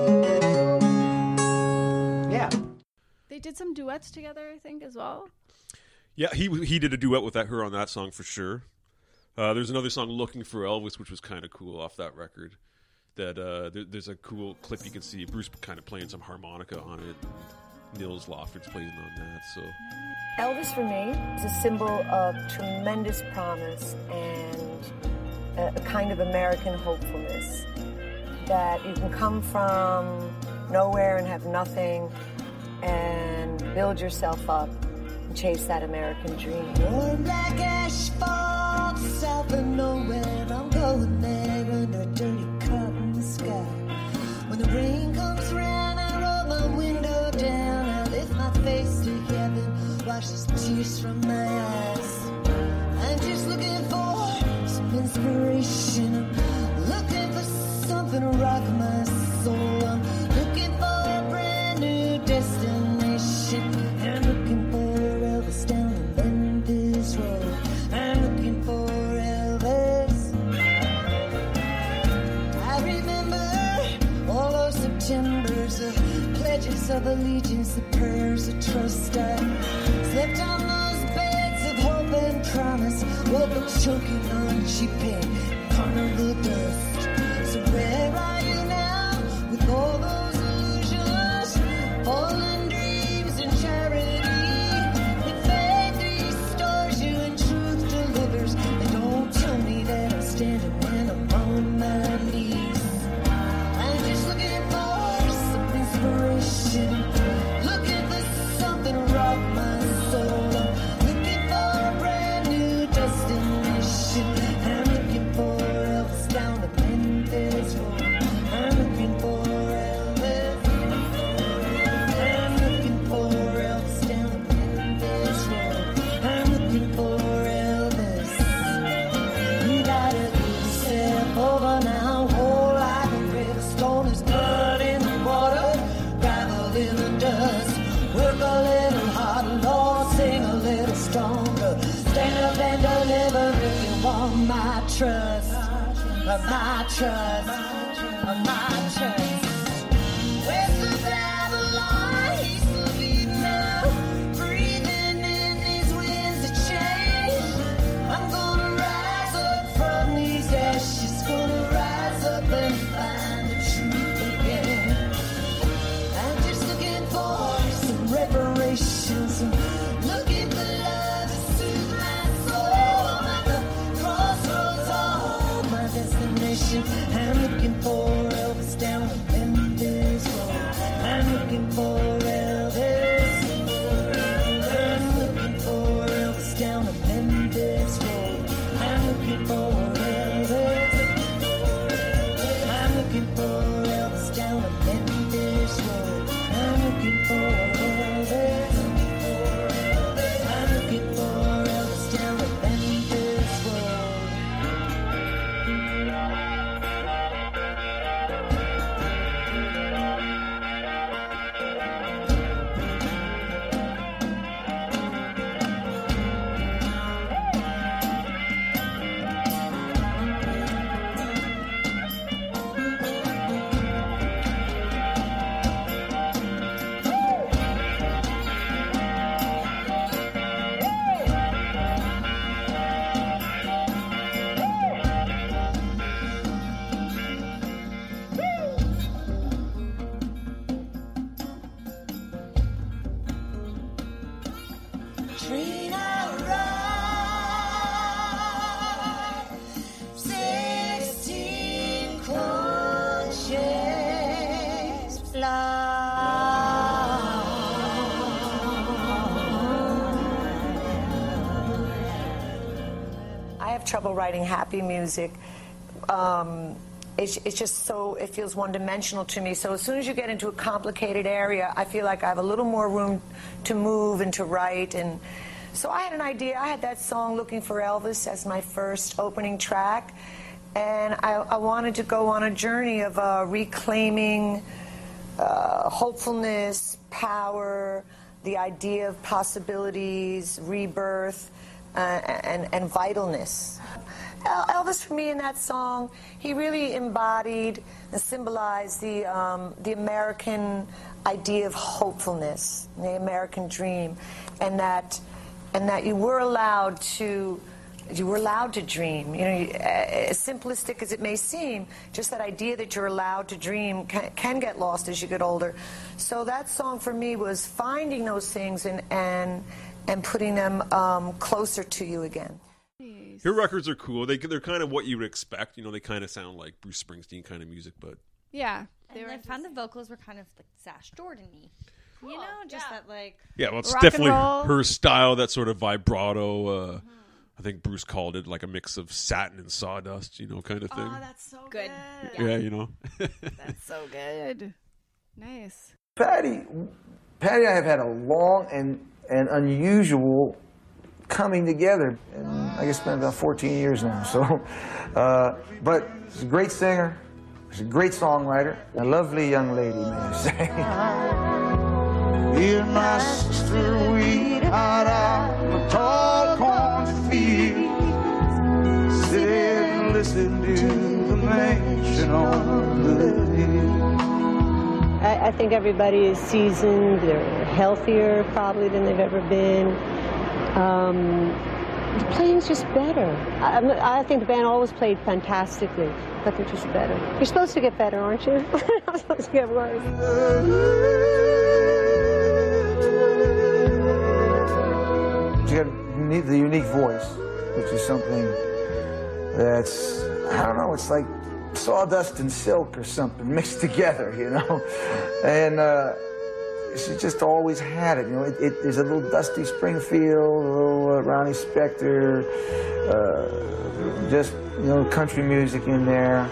J: Yeah.
H: They did some duets together, I think, as well.
K: Yeah, he did a duet with her on that song for sure. There's another song, Looking for Elvis, which was kind of cool off that record. That there's a cool clip you can see Bruce kind of playing some harmonica on it. Nils Lofgren's playing on that. So
J: Elvis for me is a symbol of tremendous promise and a kind of American hopefulness. That you can come from nowhere and have nothing and build yourself up and chase that American dream.
E: Black asphalt, south of nowhere, I'm going there under a dirty cotton sky. When the rain comes round, I roll my window down, I lift my face to heaven, wash the tears from my eyes. I'm just looking for some inspiration, I'm looking for something to rock my soul. I'm looking for a brand new destination. I'm looking for Elvis down the Memphis Road. I'm looking for Elvis. I remember all those Septembers, the pledges of allegiance, the prayers of trust. I slept on those beds of hope and promise, woke up choking on cheap pain, carnival dust. So where are you now with all those illusions, fallen dreams and charity? With faith restores you and truth delivers. And don't tell me that I'm standing when I'm on my knees. I'm just looking for some inspiration, looking for something to rock my soul. I'm looking for a brand new destination. I'm looking for Elvis down the Memphis Road. I'm looking for Elvis. I'm looking for Elvis down the Memphis Road. I'm looking for Elvis. You gotta give yourself over now. Whole like a river, stone is blood in the water, gravel in the dust. Work a little harder, Lord, sing a little stronger. Stand up and deliver if you want my trust. My trust, my trust. West of Babylon, east of Eden now, breathing in these winds of change. I'm gonna rise up from these ashes, gonna rise up and find the truth again. I'm just looking for some reparations, looking for love to soothe my soul. I'm at the crossroads of my destination. I'm looking for Elvis down the Memphis Road.
J: have trouble writing happy music. It's just so, it feels one-dimensional to me. So as soon as you get into a complicated area, I feel like I have a little more room to move and to write. And so I had an idea. I had that song Looking for Elvis as my first opening track. And I wanted to go on a journey of reclaiming hopefulness, power, the idea of possibilities, rebirth, and vitalness. Elvis, for me, in that song, he really embodied and symbolized the American idea of hopefulness, the American dream, and that you were allowed to dream. You know, as simplistic as it may seem, just that idea that you're allowed to dream can get lost as you get older. So that song for me was finding those things and putting them closer to you again.
K: Her records are cool. They're kind of what you would expect. You know, they kind of sound like Bruce Springsteen kind of music, but
H: yeah,
N: I found the vocals were kind of like Sash Jordan-y. Cool. You know, just that like
K: well, it's definitely her style. That sort of vibrato. I think Bruce called it like a mix of satin and sawdust. You know, kind of thing.
H: Oh, that's so good.
K: Yeah, you know.
H: That's so good. Nice.
L: Patty and I have had a long and unusual coming together. And I guess it's been about 14 years now. So, but she's a great singer. She's a great songwriter. A lovely young lady, may I say.
C: Here's my sister, we out on the tall cornfield. Sit and listen to the mansion on the hill.
Q: I think everybody is seasoned. They're healthier probably than they've ever been. The playing's just better. I think the band always played fantastically, but they're just better. You're supposed to get better, aren't you? You're not supposed to get worse.
L: She got the unique voice, which is something that's, I don't know, it's like sawdust and silk or something mixed together, you know? And she just always had it, you know. There's a little Dusty Springfield, a little Ronnie Spector, just, you know, country music in there.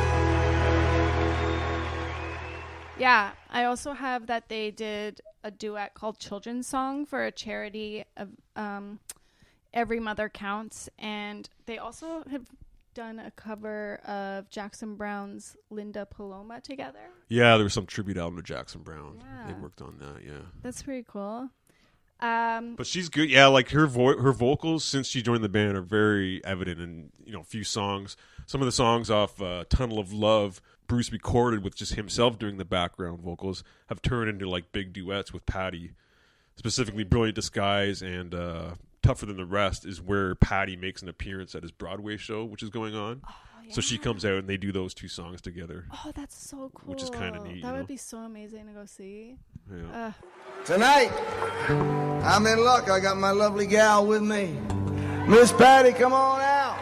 H: Yeah, I also have that they did a duet called Children's Song for a charity of Every Mother Counts, and they also have done a cover of Jackson Browne's Linda Paloma together.
K: Yeah, there was some tribute album to Jackson Browne.
H: Yeah.
K: They worked on that, yeah.
H: That's pretty cool.
K: But she's good. Yeah, like her vocals since she joined the band are very evident in, you know, a few songs. Some of the songs off Tunnel of Love, Bruce recorded with just himself doing the background vocals, have turned into like big duets with Patty. Specifically, Brilliant Disguise and Tougher Than the Rest is where Patty makes an appearance at his Broadway show, which is going on. Oh, yeah. So she comes out and they do those two songs together.
H: Oh, that's so cool.
K: Which is kind of neat.
H: That would be so amazing to go see.
K: Yeah.
C: Tonight, I'm in luck. I got my lovely gal with me. Miss Patty, come on out.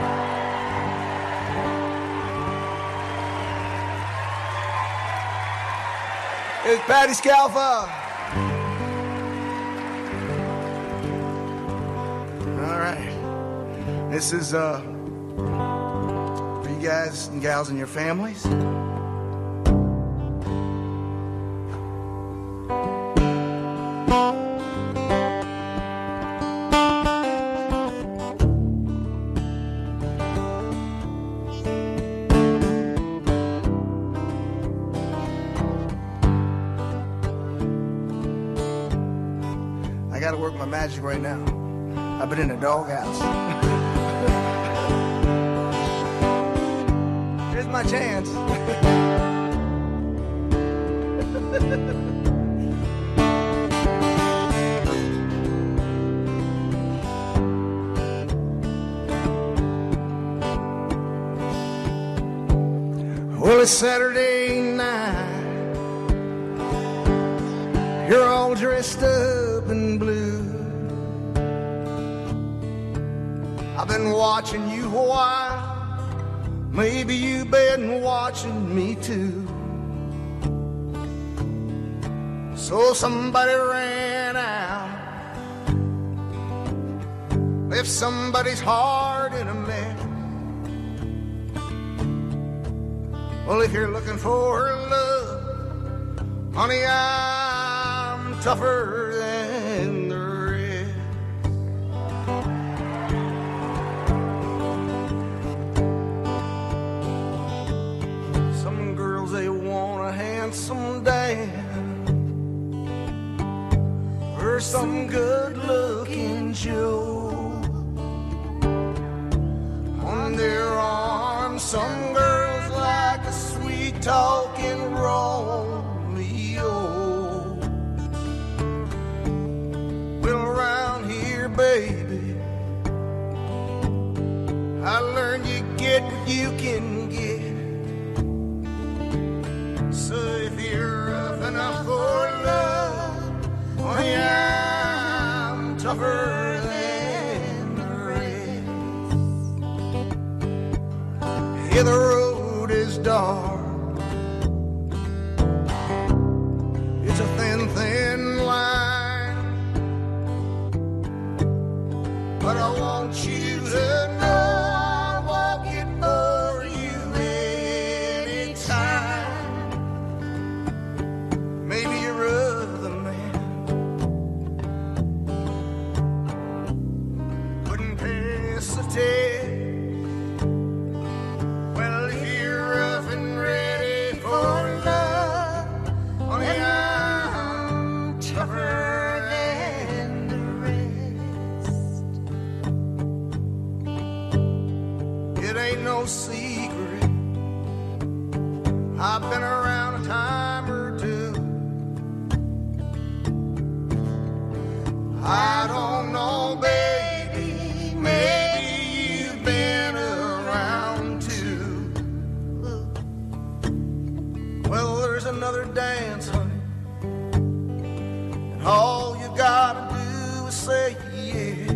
C: It's Patty Scalfa. All right. This is for you guys and gals and your families. I gotta work my magic right now. I've been in a doghouse. Here's my chance. Well, it's Saturday night. You're all dressed up in blue. I've been watching you a while. Maybe you've been watching me too. So somebody ran out. if somebody's heart in a mess. Well, if you're looking for love, honey, I'm tougher than the rest. Some girls, they want a handsome dad or some good-looking Joe. On their arms, some girls like a sweet-talking Romeo. Well, around here, baby, I learned you get what you can get. So if you're rough enough for love, honey, I'm tougher than the rest. Yeah, the road is dark. It's a thin, thin line. But I want you to know I'll walk it for you anytime. Maybe you're other man couldn't pass the test. Well, if you're rough and ready for love, honey, I'm tougher than the rest. It ain't no secret, I've been around a time or two. I don't know, baby, maybe you've been around too. Well, there's another dance, honey, and all you gotta do is say yes.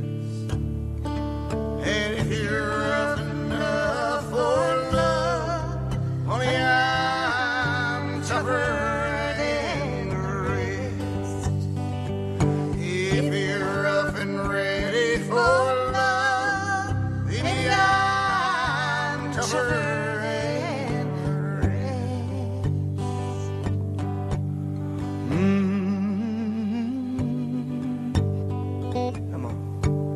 C: And if you're rough enough for love, honey, I'm tougher than the rest. If you're rough and ready for love, baby, I'm tougher than the rest. Come on.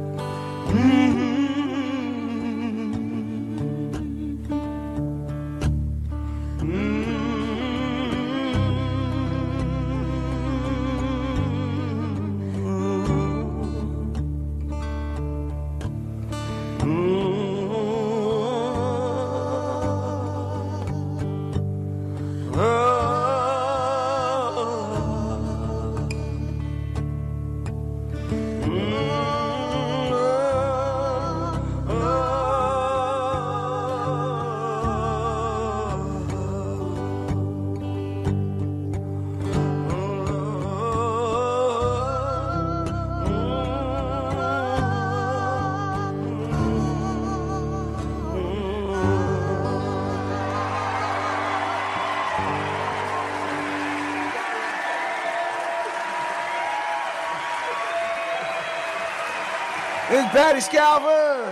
C: This is Patty Scalver.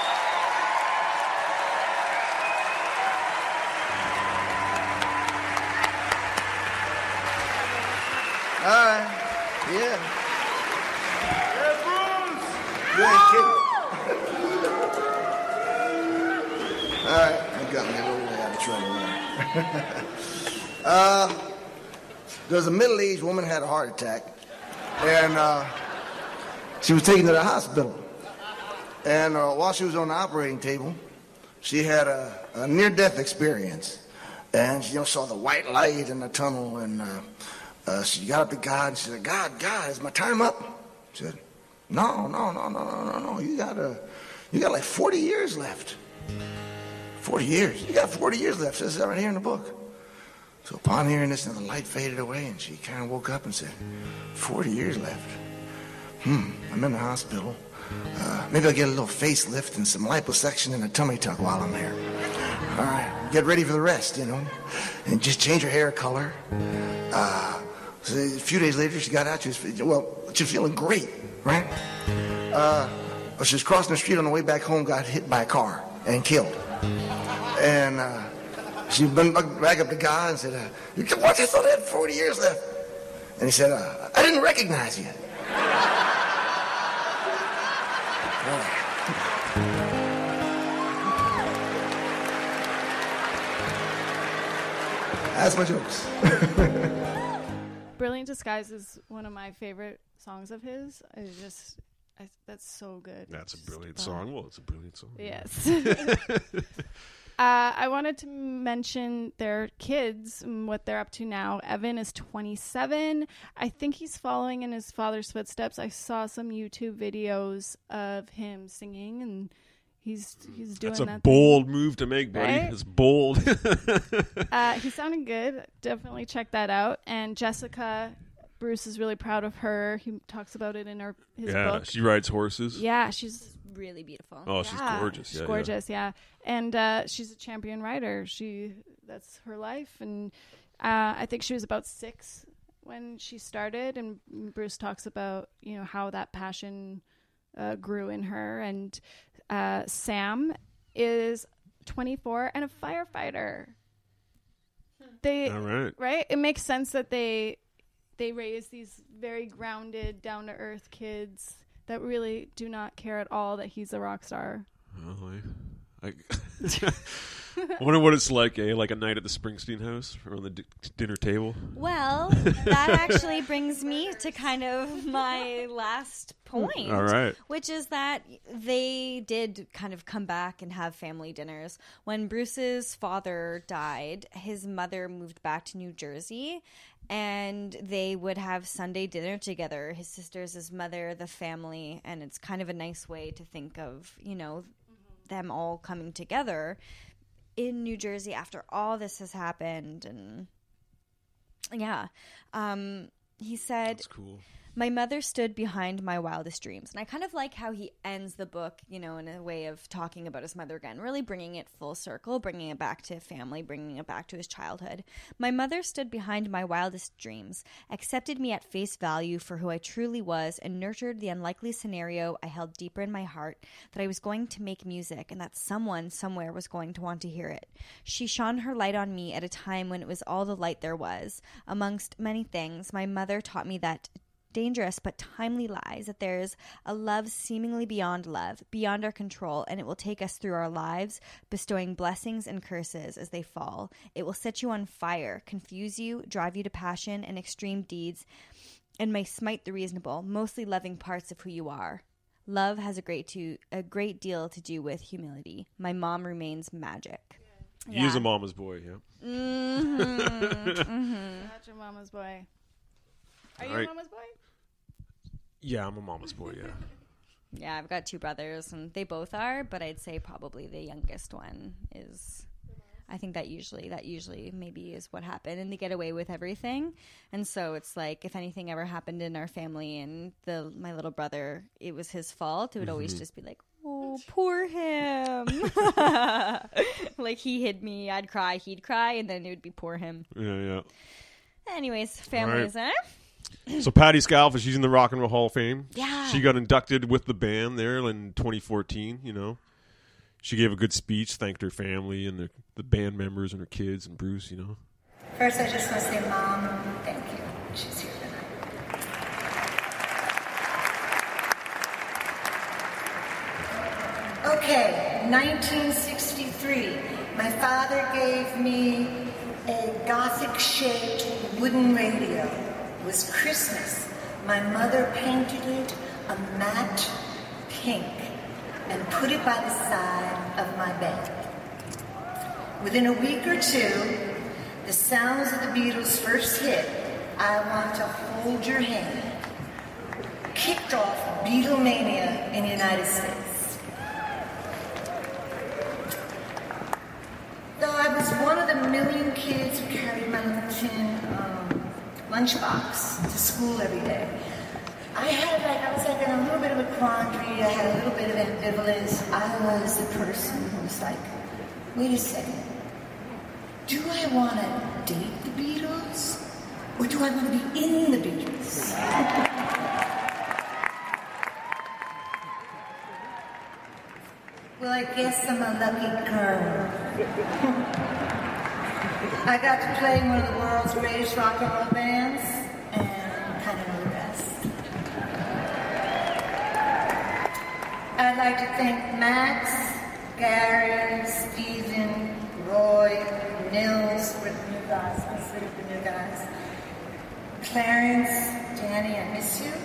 C: All right. Yeah. Good kid. All right. I got me a little way out of trouble there. There was a middle-aged woman had a heart attack, and she was taken to the hospital. And while she was on the operating table, she had a near-death experience. And she saw the white light in the tunnel, and she got up to God, and she said, God, is my time up? She said, No. You got like 40 years left. 40 years? You got 40 years left. It says that right here in the book. So upon hearing this, the light faded away, and she kind of woke up and said, 40 years left. I'm in the hospital. Maybe I'll get a little facelift and some liposuction and a tummy tuck while I'm there. All right, get ready for the rest, and just change her hair color. So a few days later, she got out. She was feeling great, right?
R: she was crossing the street on the way back home, got hit by a car and killed. And she went back up the guy and said, "What? I thought I had 40 years left." And he said, "I didn't recognize you." That's my jokes.
H: Brilliant Disguise is one of my favorite songs of his. That's so good.
K: That's a brilliant song. Well, it's a brilliant song.
H: Yes. I wanted to mention their kids and what they're up to now. Evan is 27. I think he's following in his father's footsteps. I saw some YouTube videos of him singing, and he's doing that.
K: That's a bold move to make, buddy.
H: Right?
K: It's bold.
H: He sounded good. Definitely check that out. And Jessica, Bruce is really proud of her. He talks about it in his book.
K: She rides horses.
H: Yeah, she's
N: really beautiful.
K: Oh, she's gorgeous.
H: She's gorgeous, yeah. And she's a champion rider. That's her life. And I think she was about 6 when she started. And Bruce talks about, how that passion grew in her. And Sam is 24 and a firefighter.
K: All right.
H: Right? It makes sense that they raise these very grounded, down-to-earth kids that really do not care at all that he's a rock star.
K: Well, I wonder what it's like, like a night at the Springsteen house around the dinner table.
N: Well, that actually brings me to kind of my last point.
K: All right.
N: Which is that they did kind of come back and have family dinners. When Bruce's father died, his mother moved back to New Jersey, and they would have Sunday dinner together, his sisters, his mother, the family, and it's kind of a nice way to think of, them all coming together in New Jersey after all this has happened. And yeah, he said,
K: that's cool.
N: My mother stood behind my wildest dreams. And I kind of like how he ends the book, in a way of talking about his mother again, really bringing it full circle, bringing it back to family, bringing it back to his childhood. My mother stood behind my wildest dreams, accepted me at face value for who I truly was, and nurtured the unlikely scenario I held deeper in my heart that I was going to make music and that someone somewhere was going to want to hear it. She shone her light on me at a time when it was all the light there was. Amongst many things, my mother taught me that dangerous but timely lies, that there is a love seemingly beyond love, beyond our control, and it will take us through our lives, bestowing blessings and curses as they fall. It will set you on fire, confuse you, drive you to passion and extreme deeds, and may smite the reasonable, mostly loving parts of who you are. Love has a great deal to do with humility. My mom remains magic.
K: He is a mama's boy, yeah.
H: Not your mama's boy. Are you a mama's boy?
K: Yeah, I'm a mama's boy, yeah.
N: Yeah, I've got 2 brothers, and they both are, but I'd say probably the youngest one is... I think that usually maybe is what happened, and they get away with everything. And so it's like, if anything ever happened in our family and my little brother, it was his fault, it would always just be like, oh, poor him. Like, he hid me, I'd cry, he'd cry, and then it would be poor him.
K: Yeah.
N: Anyways, families,
K: right. So Patti Scialfa, she's in the Rock and Roll Hall of Fame.
N: Yeah.
K: She got inducted with the band there in 2014, She gave a good speech, thanked her family and the band members and her kids and Bruce,
J: First, I just want to say, Mom, thank you. She's here tonight. Okay, 1963. My father gave me a Gothic-shaped wooden radio. It was Christmas. My mother painted it a matte pink and put it by the side of my bed. Within a week or 2, the sounds of the Beatles' first hit, I Want to Hold Your Hand, kicked off Beatlemania in the United States. Though I was one of the million kids who carried my little tin lunchbox to school every day, I was like in a little bit of a quandary. I had a little bit of ambivalence. I was the person who was like, wait a second, do I want to date the Beatles, or do I want to be in the Beatles?
S: I guess I'm a lucky girl. I got to play in one of the world's greatest rock and roll bands, and kind of know the rest. I'd like to thank Max, Gary, Stephen, Roy, Nils, we're the new guys, I'm sort of the new guys. Clarence, Danny, I miss you.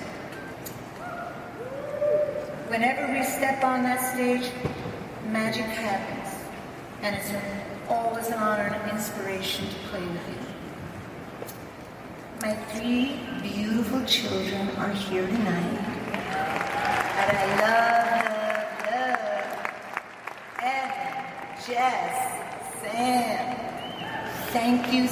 S: Whenever we step on that stage, magic happens. And it's always an honor and an inspiration to play with you. My 3 beautiful children are here tonight. And I love Evan, Jess, Sam. Thank you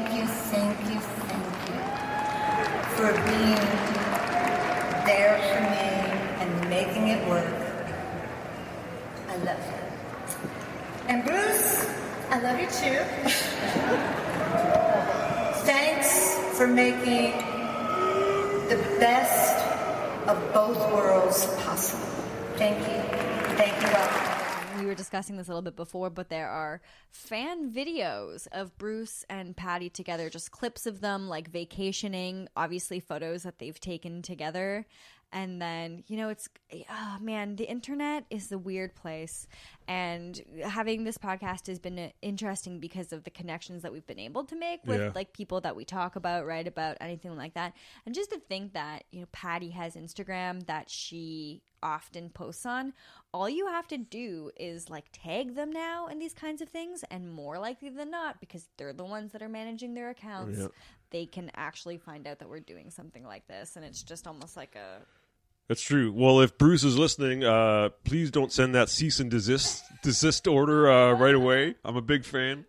S: for being there for me and making it work. I love you. And Bruce, I love you too. Thanks for making the best of both worlds possible. Thank you. Thank you all.
N: We were discussing this a little bit before, but there are fan videos of Bruce and Patty together, just clips of them like vacationing, obviously photos that they've taken together. And then, you know, it's, oh man, the internet is a weird place. And having this podcast has been interesting because of the connections that we've been able to make with like people that we talk about, write about, anything like that. And just to think that, you know, Patty has Instagram that she often posts on. All you have to do is like tag them now in these kinds of things, and more likely than not, because they're the ones that are managing their accounts, they can actually find out that we're doing something like this. And it's just almost like a...
K: That's true. Well, if Bruce is listening, please don't send that cease and desist order right away. I'm a big fan.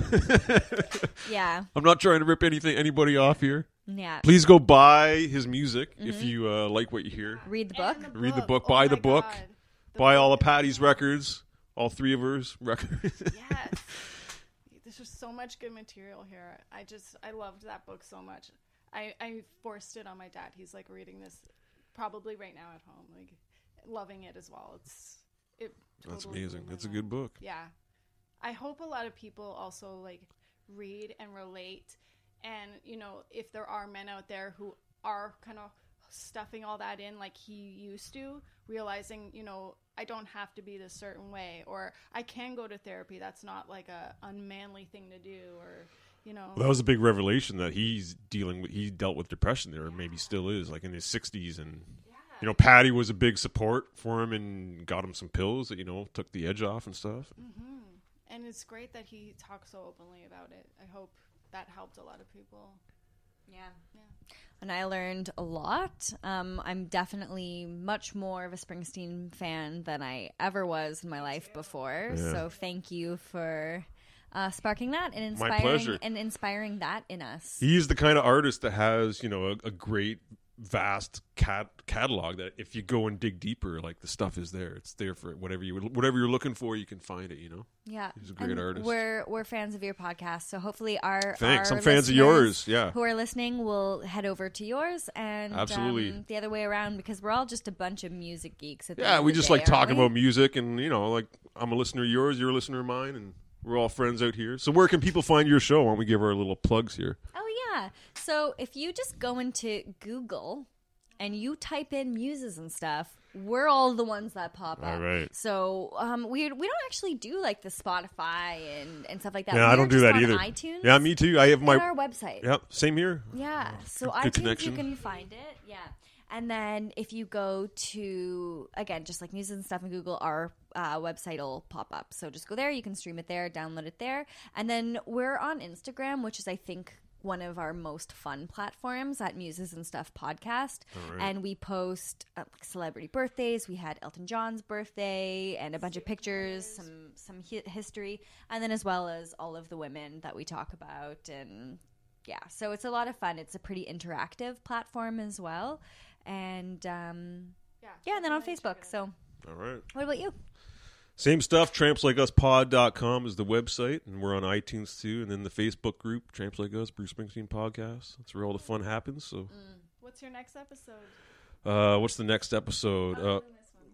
N: Yeah.
K: I'm not trying to rip anybody off here.
N: Yeah.
K: Please go buy his music if you like what you hear.
N: Read the book.
K: Read the book. Buy the book. Buy all of Patty's records. All 3 of hers records.
H: Yes. There's just so much good material here. I loved that book so much. I forced it on my dad. He's like reading this probably right now at home, like loving it as well.
K: That's amazing. That's a good book.
H: Yeah. I hope a lot of people also like read and relate. And, you know, if there are men out there who are kind of stuffing all that in like he used to, realizing, you know, I don't have to be this certain way, or I can go to therapy. That's not like a unmanly thing to do, or, you know.
K: Well, that was a big revelation that he dealt with depression there, or maybe still is, like in his 60s. And, you know, Patty was a big support for him and got him some pills that, you know, took the edge off and stuff.
H: Mm-hmm. And it's great that he talks so openly about it. I hope that helped a lot of people.
N: Yeah. And I learned a lot. I'm definitely much more of a Springsteen fan than I ever was in my life before.
K: Yeah.
N: So thank you for sparking that and
K: My pleasure.
N: inspiring that in us.
K: He's the kind of artist that has, you know, a great, vast catalog that if you go and dig deeper, like the stuff is there. It's there for whatever you're looking for. You can find it. You know.
N: Yeah,
K: he's a great artist.
N: We're fans of your podcast, so hopefully our
K: I'm fans of yours. Yeah,
N: who are listening will head over to yours, and
K: absolutely
N: the other way around, because we're all just a bunch of music geeks.
K: We just like talking about music, and you know, like I'm a listener of yours, you're a listener of mine, and we're all friends out here. So where can people find your show? Why don't we give our little plugs here?
N: Yeah. So if you just go into Google and you type in Muses and stuff, we're all the ones that pop up.
K: All right.
N: So we don't actually do like the Spotify and stuff like that.
K: Yeah, I don't do that either.
N: iTunes.
K: Yeah, me too. I have my
N: our website.
K: Yep, same here.
N: Yeah. So
K: good
N: iTunes,
K: connection.
N: you can find it. Yeah. And then if you go to, again, just like Muses and stuff in Google, our website will pop up. So just go there. You can stream it there, download it there. And then we're on Instagram, which is, I think, one of our most fun platforms at Muses and Stuff podcast.
K: Right.
N: And we post celebrity birthdays. We had Elton John's birthday and a bunch of pictures, some history, and then as well as all of the women that we talk about. And yeah, so it's a lot of fun. It's a pretty interactive platform as well. And and then on Facebook. So
K: all right.
N: What about you?
K: Same stuff. TrampsLikeUsPod.com is the website, and we're on iTunes too. And then the Facebook group, Tramps Like Us, Bruce Springsteen Podcast. That's where all the fun happens. So,
H: what's your next episode?
K: What's the next episode?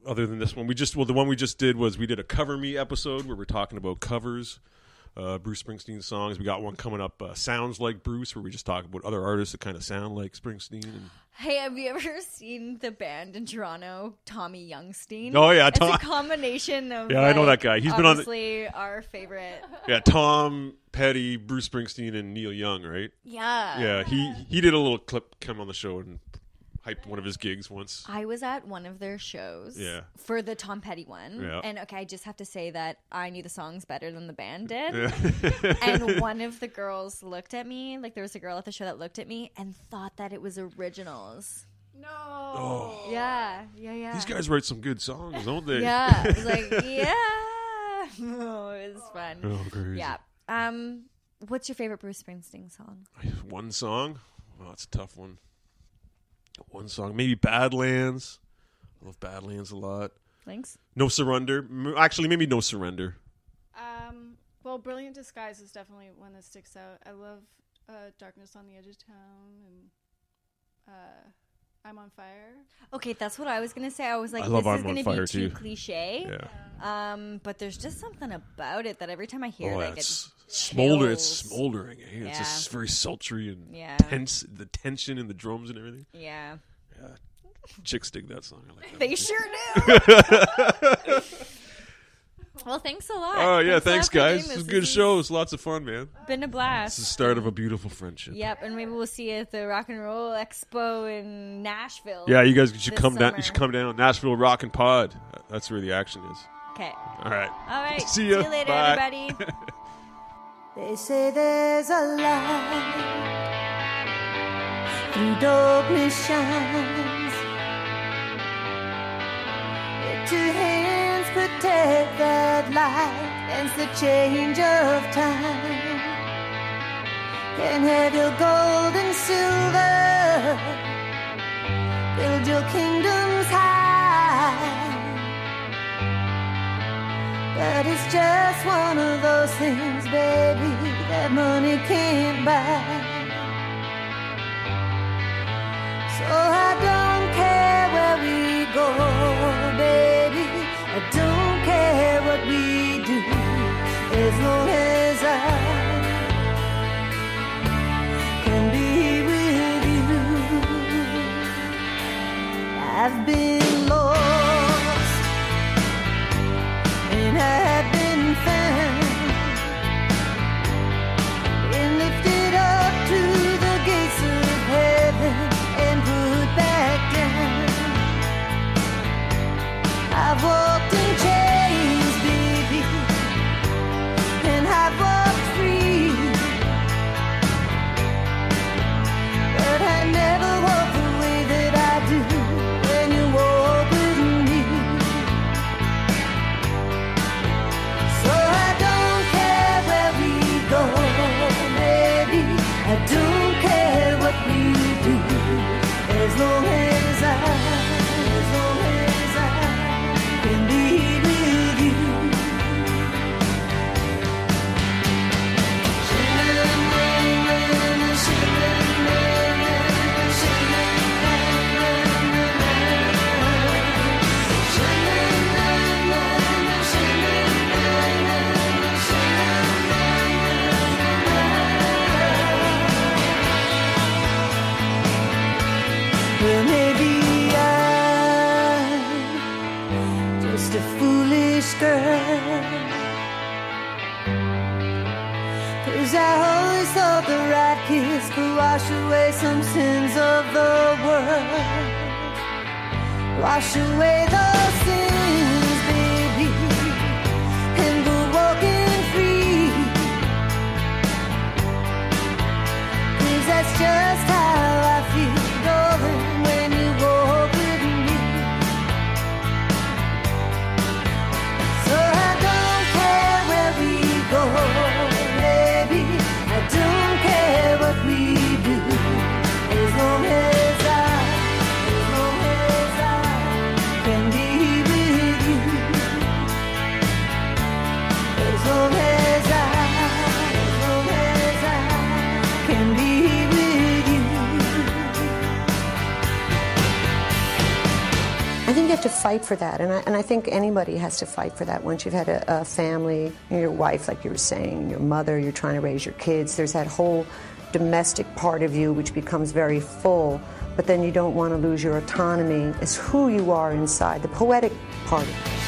K: other than this one. The one we just did was we did a Cover Me episode where we're talking about covers, Bruce Springsteen songs. We got one coming up, Sounds Like Bruce, where we just talk about other artists that kind of sound like Springsteen. And
N: Hey, have you ever seen the band in Toronto, Tommy Youngstein?
K: Oh, yeah,
N: it's a combination of
K: I know that guy. He's been on
N: obviously our favorite.
K: Yeah, Tom Petty, Bruce Springsteen, and Neil Young, right?
N: Yeah.
K: Yeah, he did a little clip come on the show and hyped one of his gigs once.
N: I was at one of their shows for the Tom Petty one.
K: Yeah.
N: And okay, I just have to say that I knew the songs better than the band did.
K: Yeah.
N: And one of the girls looked at me, like there was a girl at the show that looked at me and thought that it was originals.
H: No.
K: Oh.
N: Yeah.
K: These guys write some good songs, don't they?
N: Yeah. I was like, yeah. Oh, it was fun.
K: Oh, crazy.
N: Yeah. What's your favorite Bruce Springsteen song?
K: One song? Oh, it's a tough one. One song, maybe Badlands. I love Badlands a lot.
N: Thanks.
K: No Surrender. Actually, maybe No Surrender.
H: Well, Brilliant Disguise is definitely one that sticks out. I love Darkness on the Edge of Town and I'm on Fire.
N: Okay, that's what I was gonna say. I was like,
K: I love
N: this is
K: I'm
N: gonna
K: on Fire
N: be too
K: too.
N: cliche.
K: Yeah.
N: But there's just something about it that every time I hear it, I get
K: it's
N: chills.
K: smoldering. Eh? It's just very sultry and tense. The tension in the drums and everything.
N: Yeah.
K: Chicks dig that song. I like that.
N: They sure do. Well, thanks a lot.
K: Oh yeah,
N: a lot
K: thanks
N: for
K: guys.
N: doing
K: This was a
N: this.
K: good
N: This
K: show. It's lots of fun, man.
N: Been a blast.
K: It's the start of a beautiful friendship.
N: Yep, and maybe we'll see you at the Rock and Roll Expo in Nashville.
K: Yeah, you guys should
N: this
K: come down.
N: summer.
K: You should come down. Nashville Rock and Pod. That's where the action is.
N: Okay.
K: All right.
N: All right.
K: See ya.
N: See you later,
K: Bye.
N: everybody.
E: They say there's a light through darkness shines. Let your hands protect that light and the change of time. Can have your gold and silver, build your kingdoms high. But it's just one of those things, baby, that money can't buy. So I don't care where we go, baby. I don't care what we do, as long as I can be with you. I've been lost and I've been found, and lifted up to the gates of heaven and put back down. I've walked in chains, baby, and I've walked free, but I never walk the way that I do when you walk with me. So I don't care where we go, baby, I don't care what we do, as long as I can be with you. Well, maybe I'm just a foolish girl, 'cause I always thought the right kiss could wash away some sins of the world. Wash away those sins, baby, and go walking free, 'cause that's just how I feel, darling, when you walk with me. So I don't care where we go, baby, I don't care what we do, as long as I can be with you, as long as I can be with you.
Q: I think you have to fight for that, and I think anybody has to fight for that. Once you've had a family, your wife, like you were saying, your mother, you're trying to raise your kids, there's that whole domestic part of you which becomes very full, but then you don't want to lose your autonomy as who you are inside, the poetic part of you.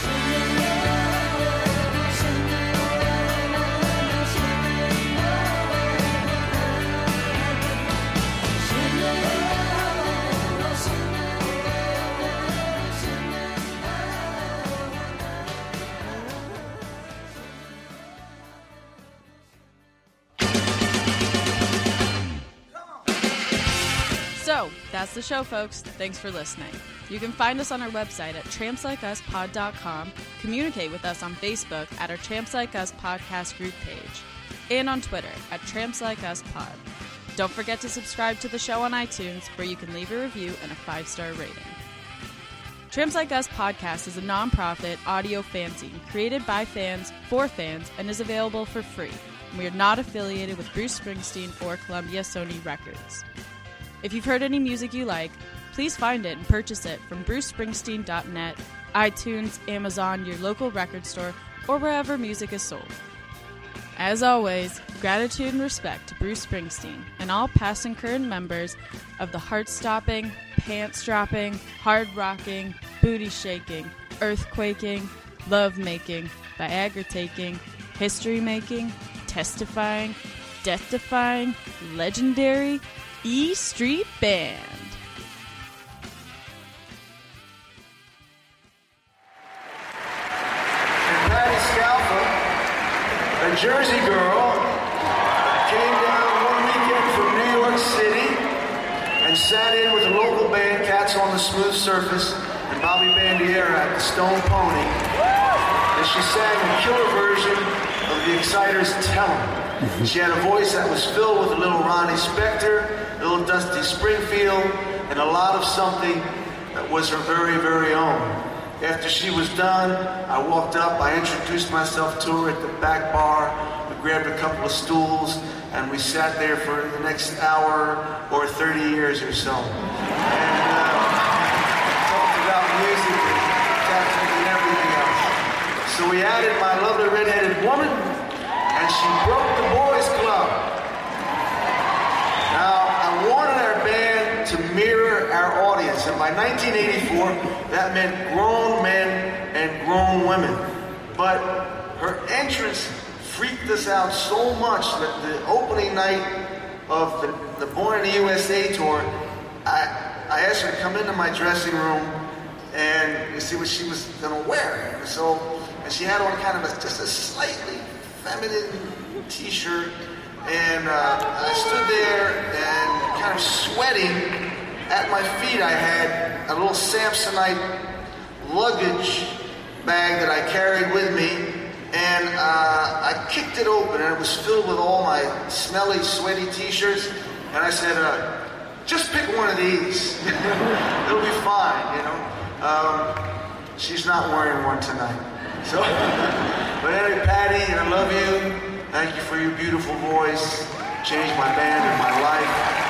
T: So, that's the show, folks. Thanks for listening. You can find us on our website at trampslikeuspod.com, communicate with us on Facebook at our Tramps Like Us podcast group page, and on Twitter at TrampsLikeUsPod. Don't forget to subscribe to the show on iTunes, where you can leave a review and a 5-star rating. Tramps Like Us podcast is a non-profit audio fanzine created by fans for fans and is available for free. We are not affiliated with Bruce Springsteen or Columbia Sony Records. If you've heard any music you like, please find it and purchase it from brucespringsteen.net, iTunes, Amazon, your local record store, or wherever music is sold. As always, gratitude and respect to Bruce Springsteen and all past and current members of the heart-stopping, pants-dropping, hard-rocking, booty-shaking, earthquaking, love-making, Viagra-taking, history-making, testifying, death-defying, legendary E Street Band.
C: And Patti Scalfa, a Jersey girl, came down one weekend from New York City and sat in with the local band Cats on the Smooth Surface and Bobby Bandiera at the Stone Pony. And she sang a killer version of the Exciters' Tell 'Em. She had a voice that was filled with a little Ronnie Spector, a little Dusty Springfield, and a lot of something that was her very, very own. After she was done, I walked up, I introduced myself to her at the back bar, we grabbed a couple of stools, and we sat there for the next hour or 30 years or so. And talked about music and tattoos and everything else. So we added my lovely redheaded woman, and she broke the boys' club. Now, I wanted our band to mirror our audience, and by 1984, that meant grown men and grown women. But her entrance freaked us out so much that the opening night of the Born in the USA tour, I asked her to come into my dressing room and see what she was going to wear. And she had on kind of just a slightly feminine t-shirt, and I stood there and kind of sweating. At my feet I had a little Samsonite luggage bag that I carried with me, and I kicked it open, and it was filled with all my smelly, sweaty t-shirts, and I said, just pick one of these. It'll be fine, you know. She's not wearing one tonight. So, but anyway, Patti, I love you. Thank you for your beautiful voice. Changed my band and my life.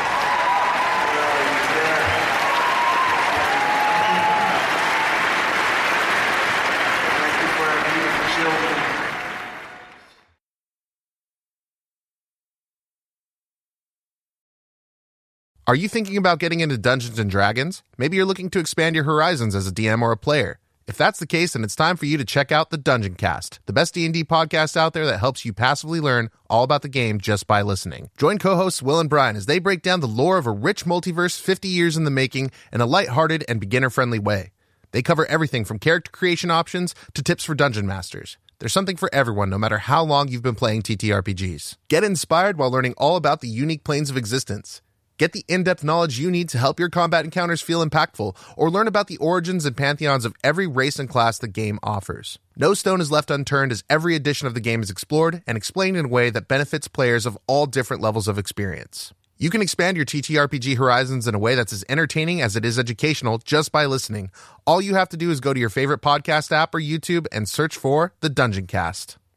C: Thank you for our beautiful children.
U: Are you thinking about getting into Dungeons & Dragons? Maybe you're looking to expand your horizons as a DM or a player. If that's the case, then it's time for you to check out the Dungeon Cast, the best D&D podcast out there that helps you passively learn all about the game just by listening. Join co-hosts Will and Brian as they break down the lore of a rich multiverse 50 years in the making in a lighthearted and beginner-friendly way. They cover everything from character creation options to tips for dungeon masters. There's something for everyone, no matter how long you've been playing TTRPGs. Get inspired while learning all about the unique planes of existence. Get the in-depth knowledge you need to help your combat encounters feel impactful, or learn about the origins and pantheons of every race and class the game offers. No stone is left unturned as every edition of the game is explored and explained in a way that benefits players of all different levels of experience. You can expand your TTRPG horizons in a way that's as entertaining as it is educational just by listening. All you have to do is go to your favorite podcast app or YouTube and search for The Dungeon Cast.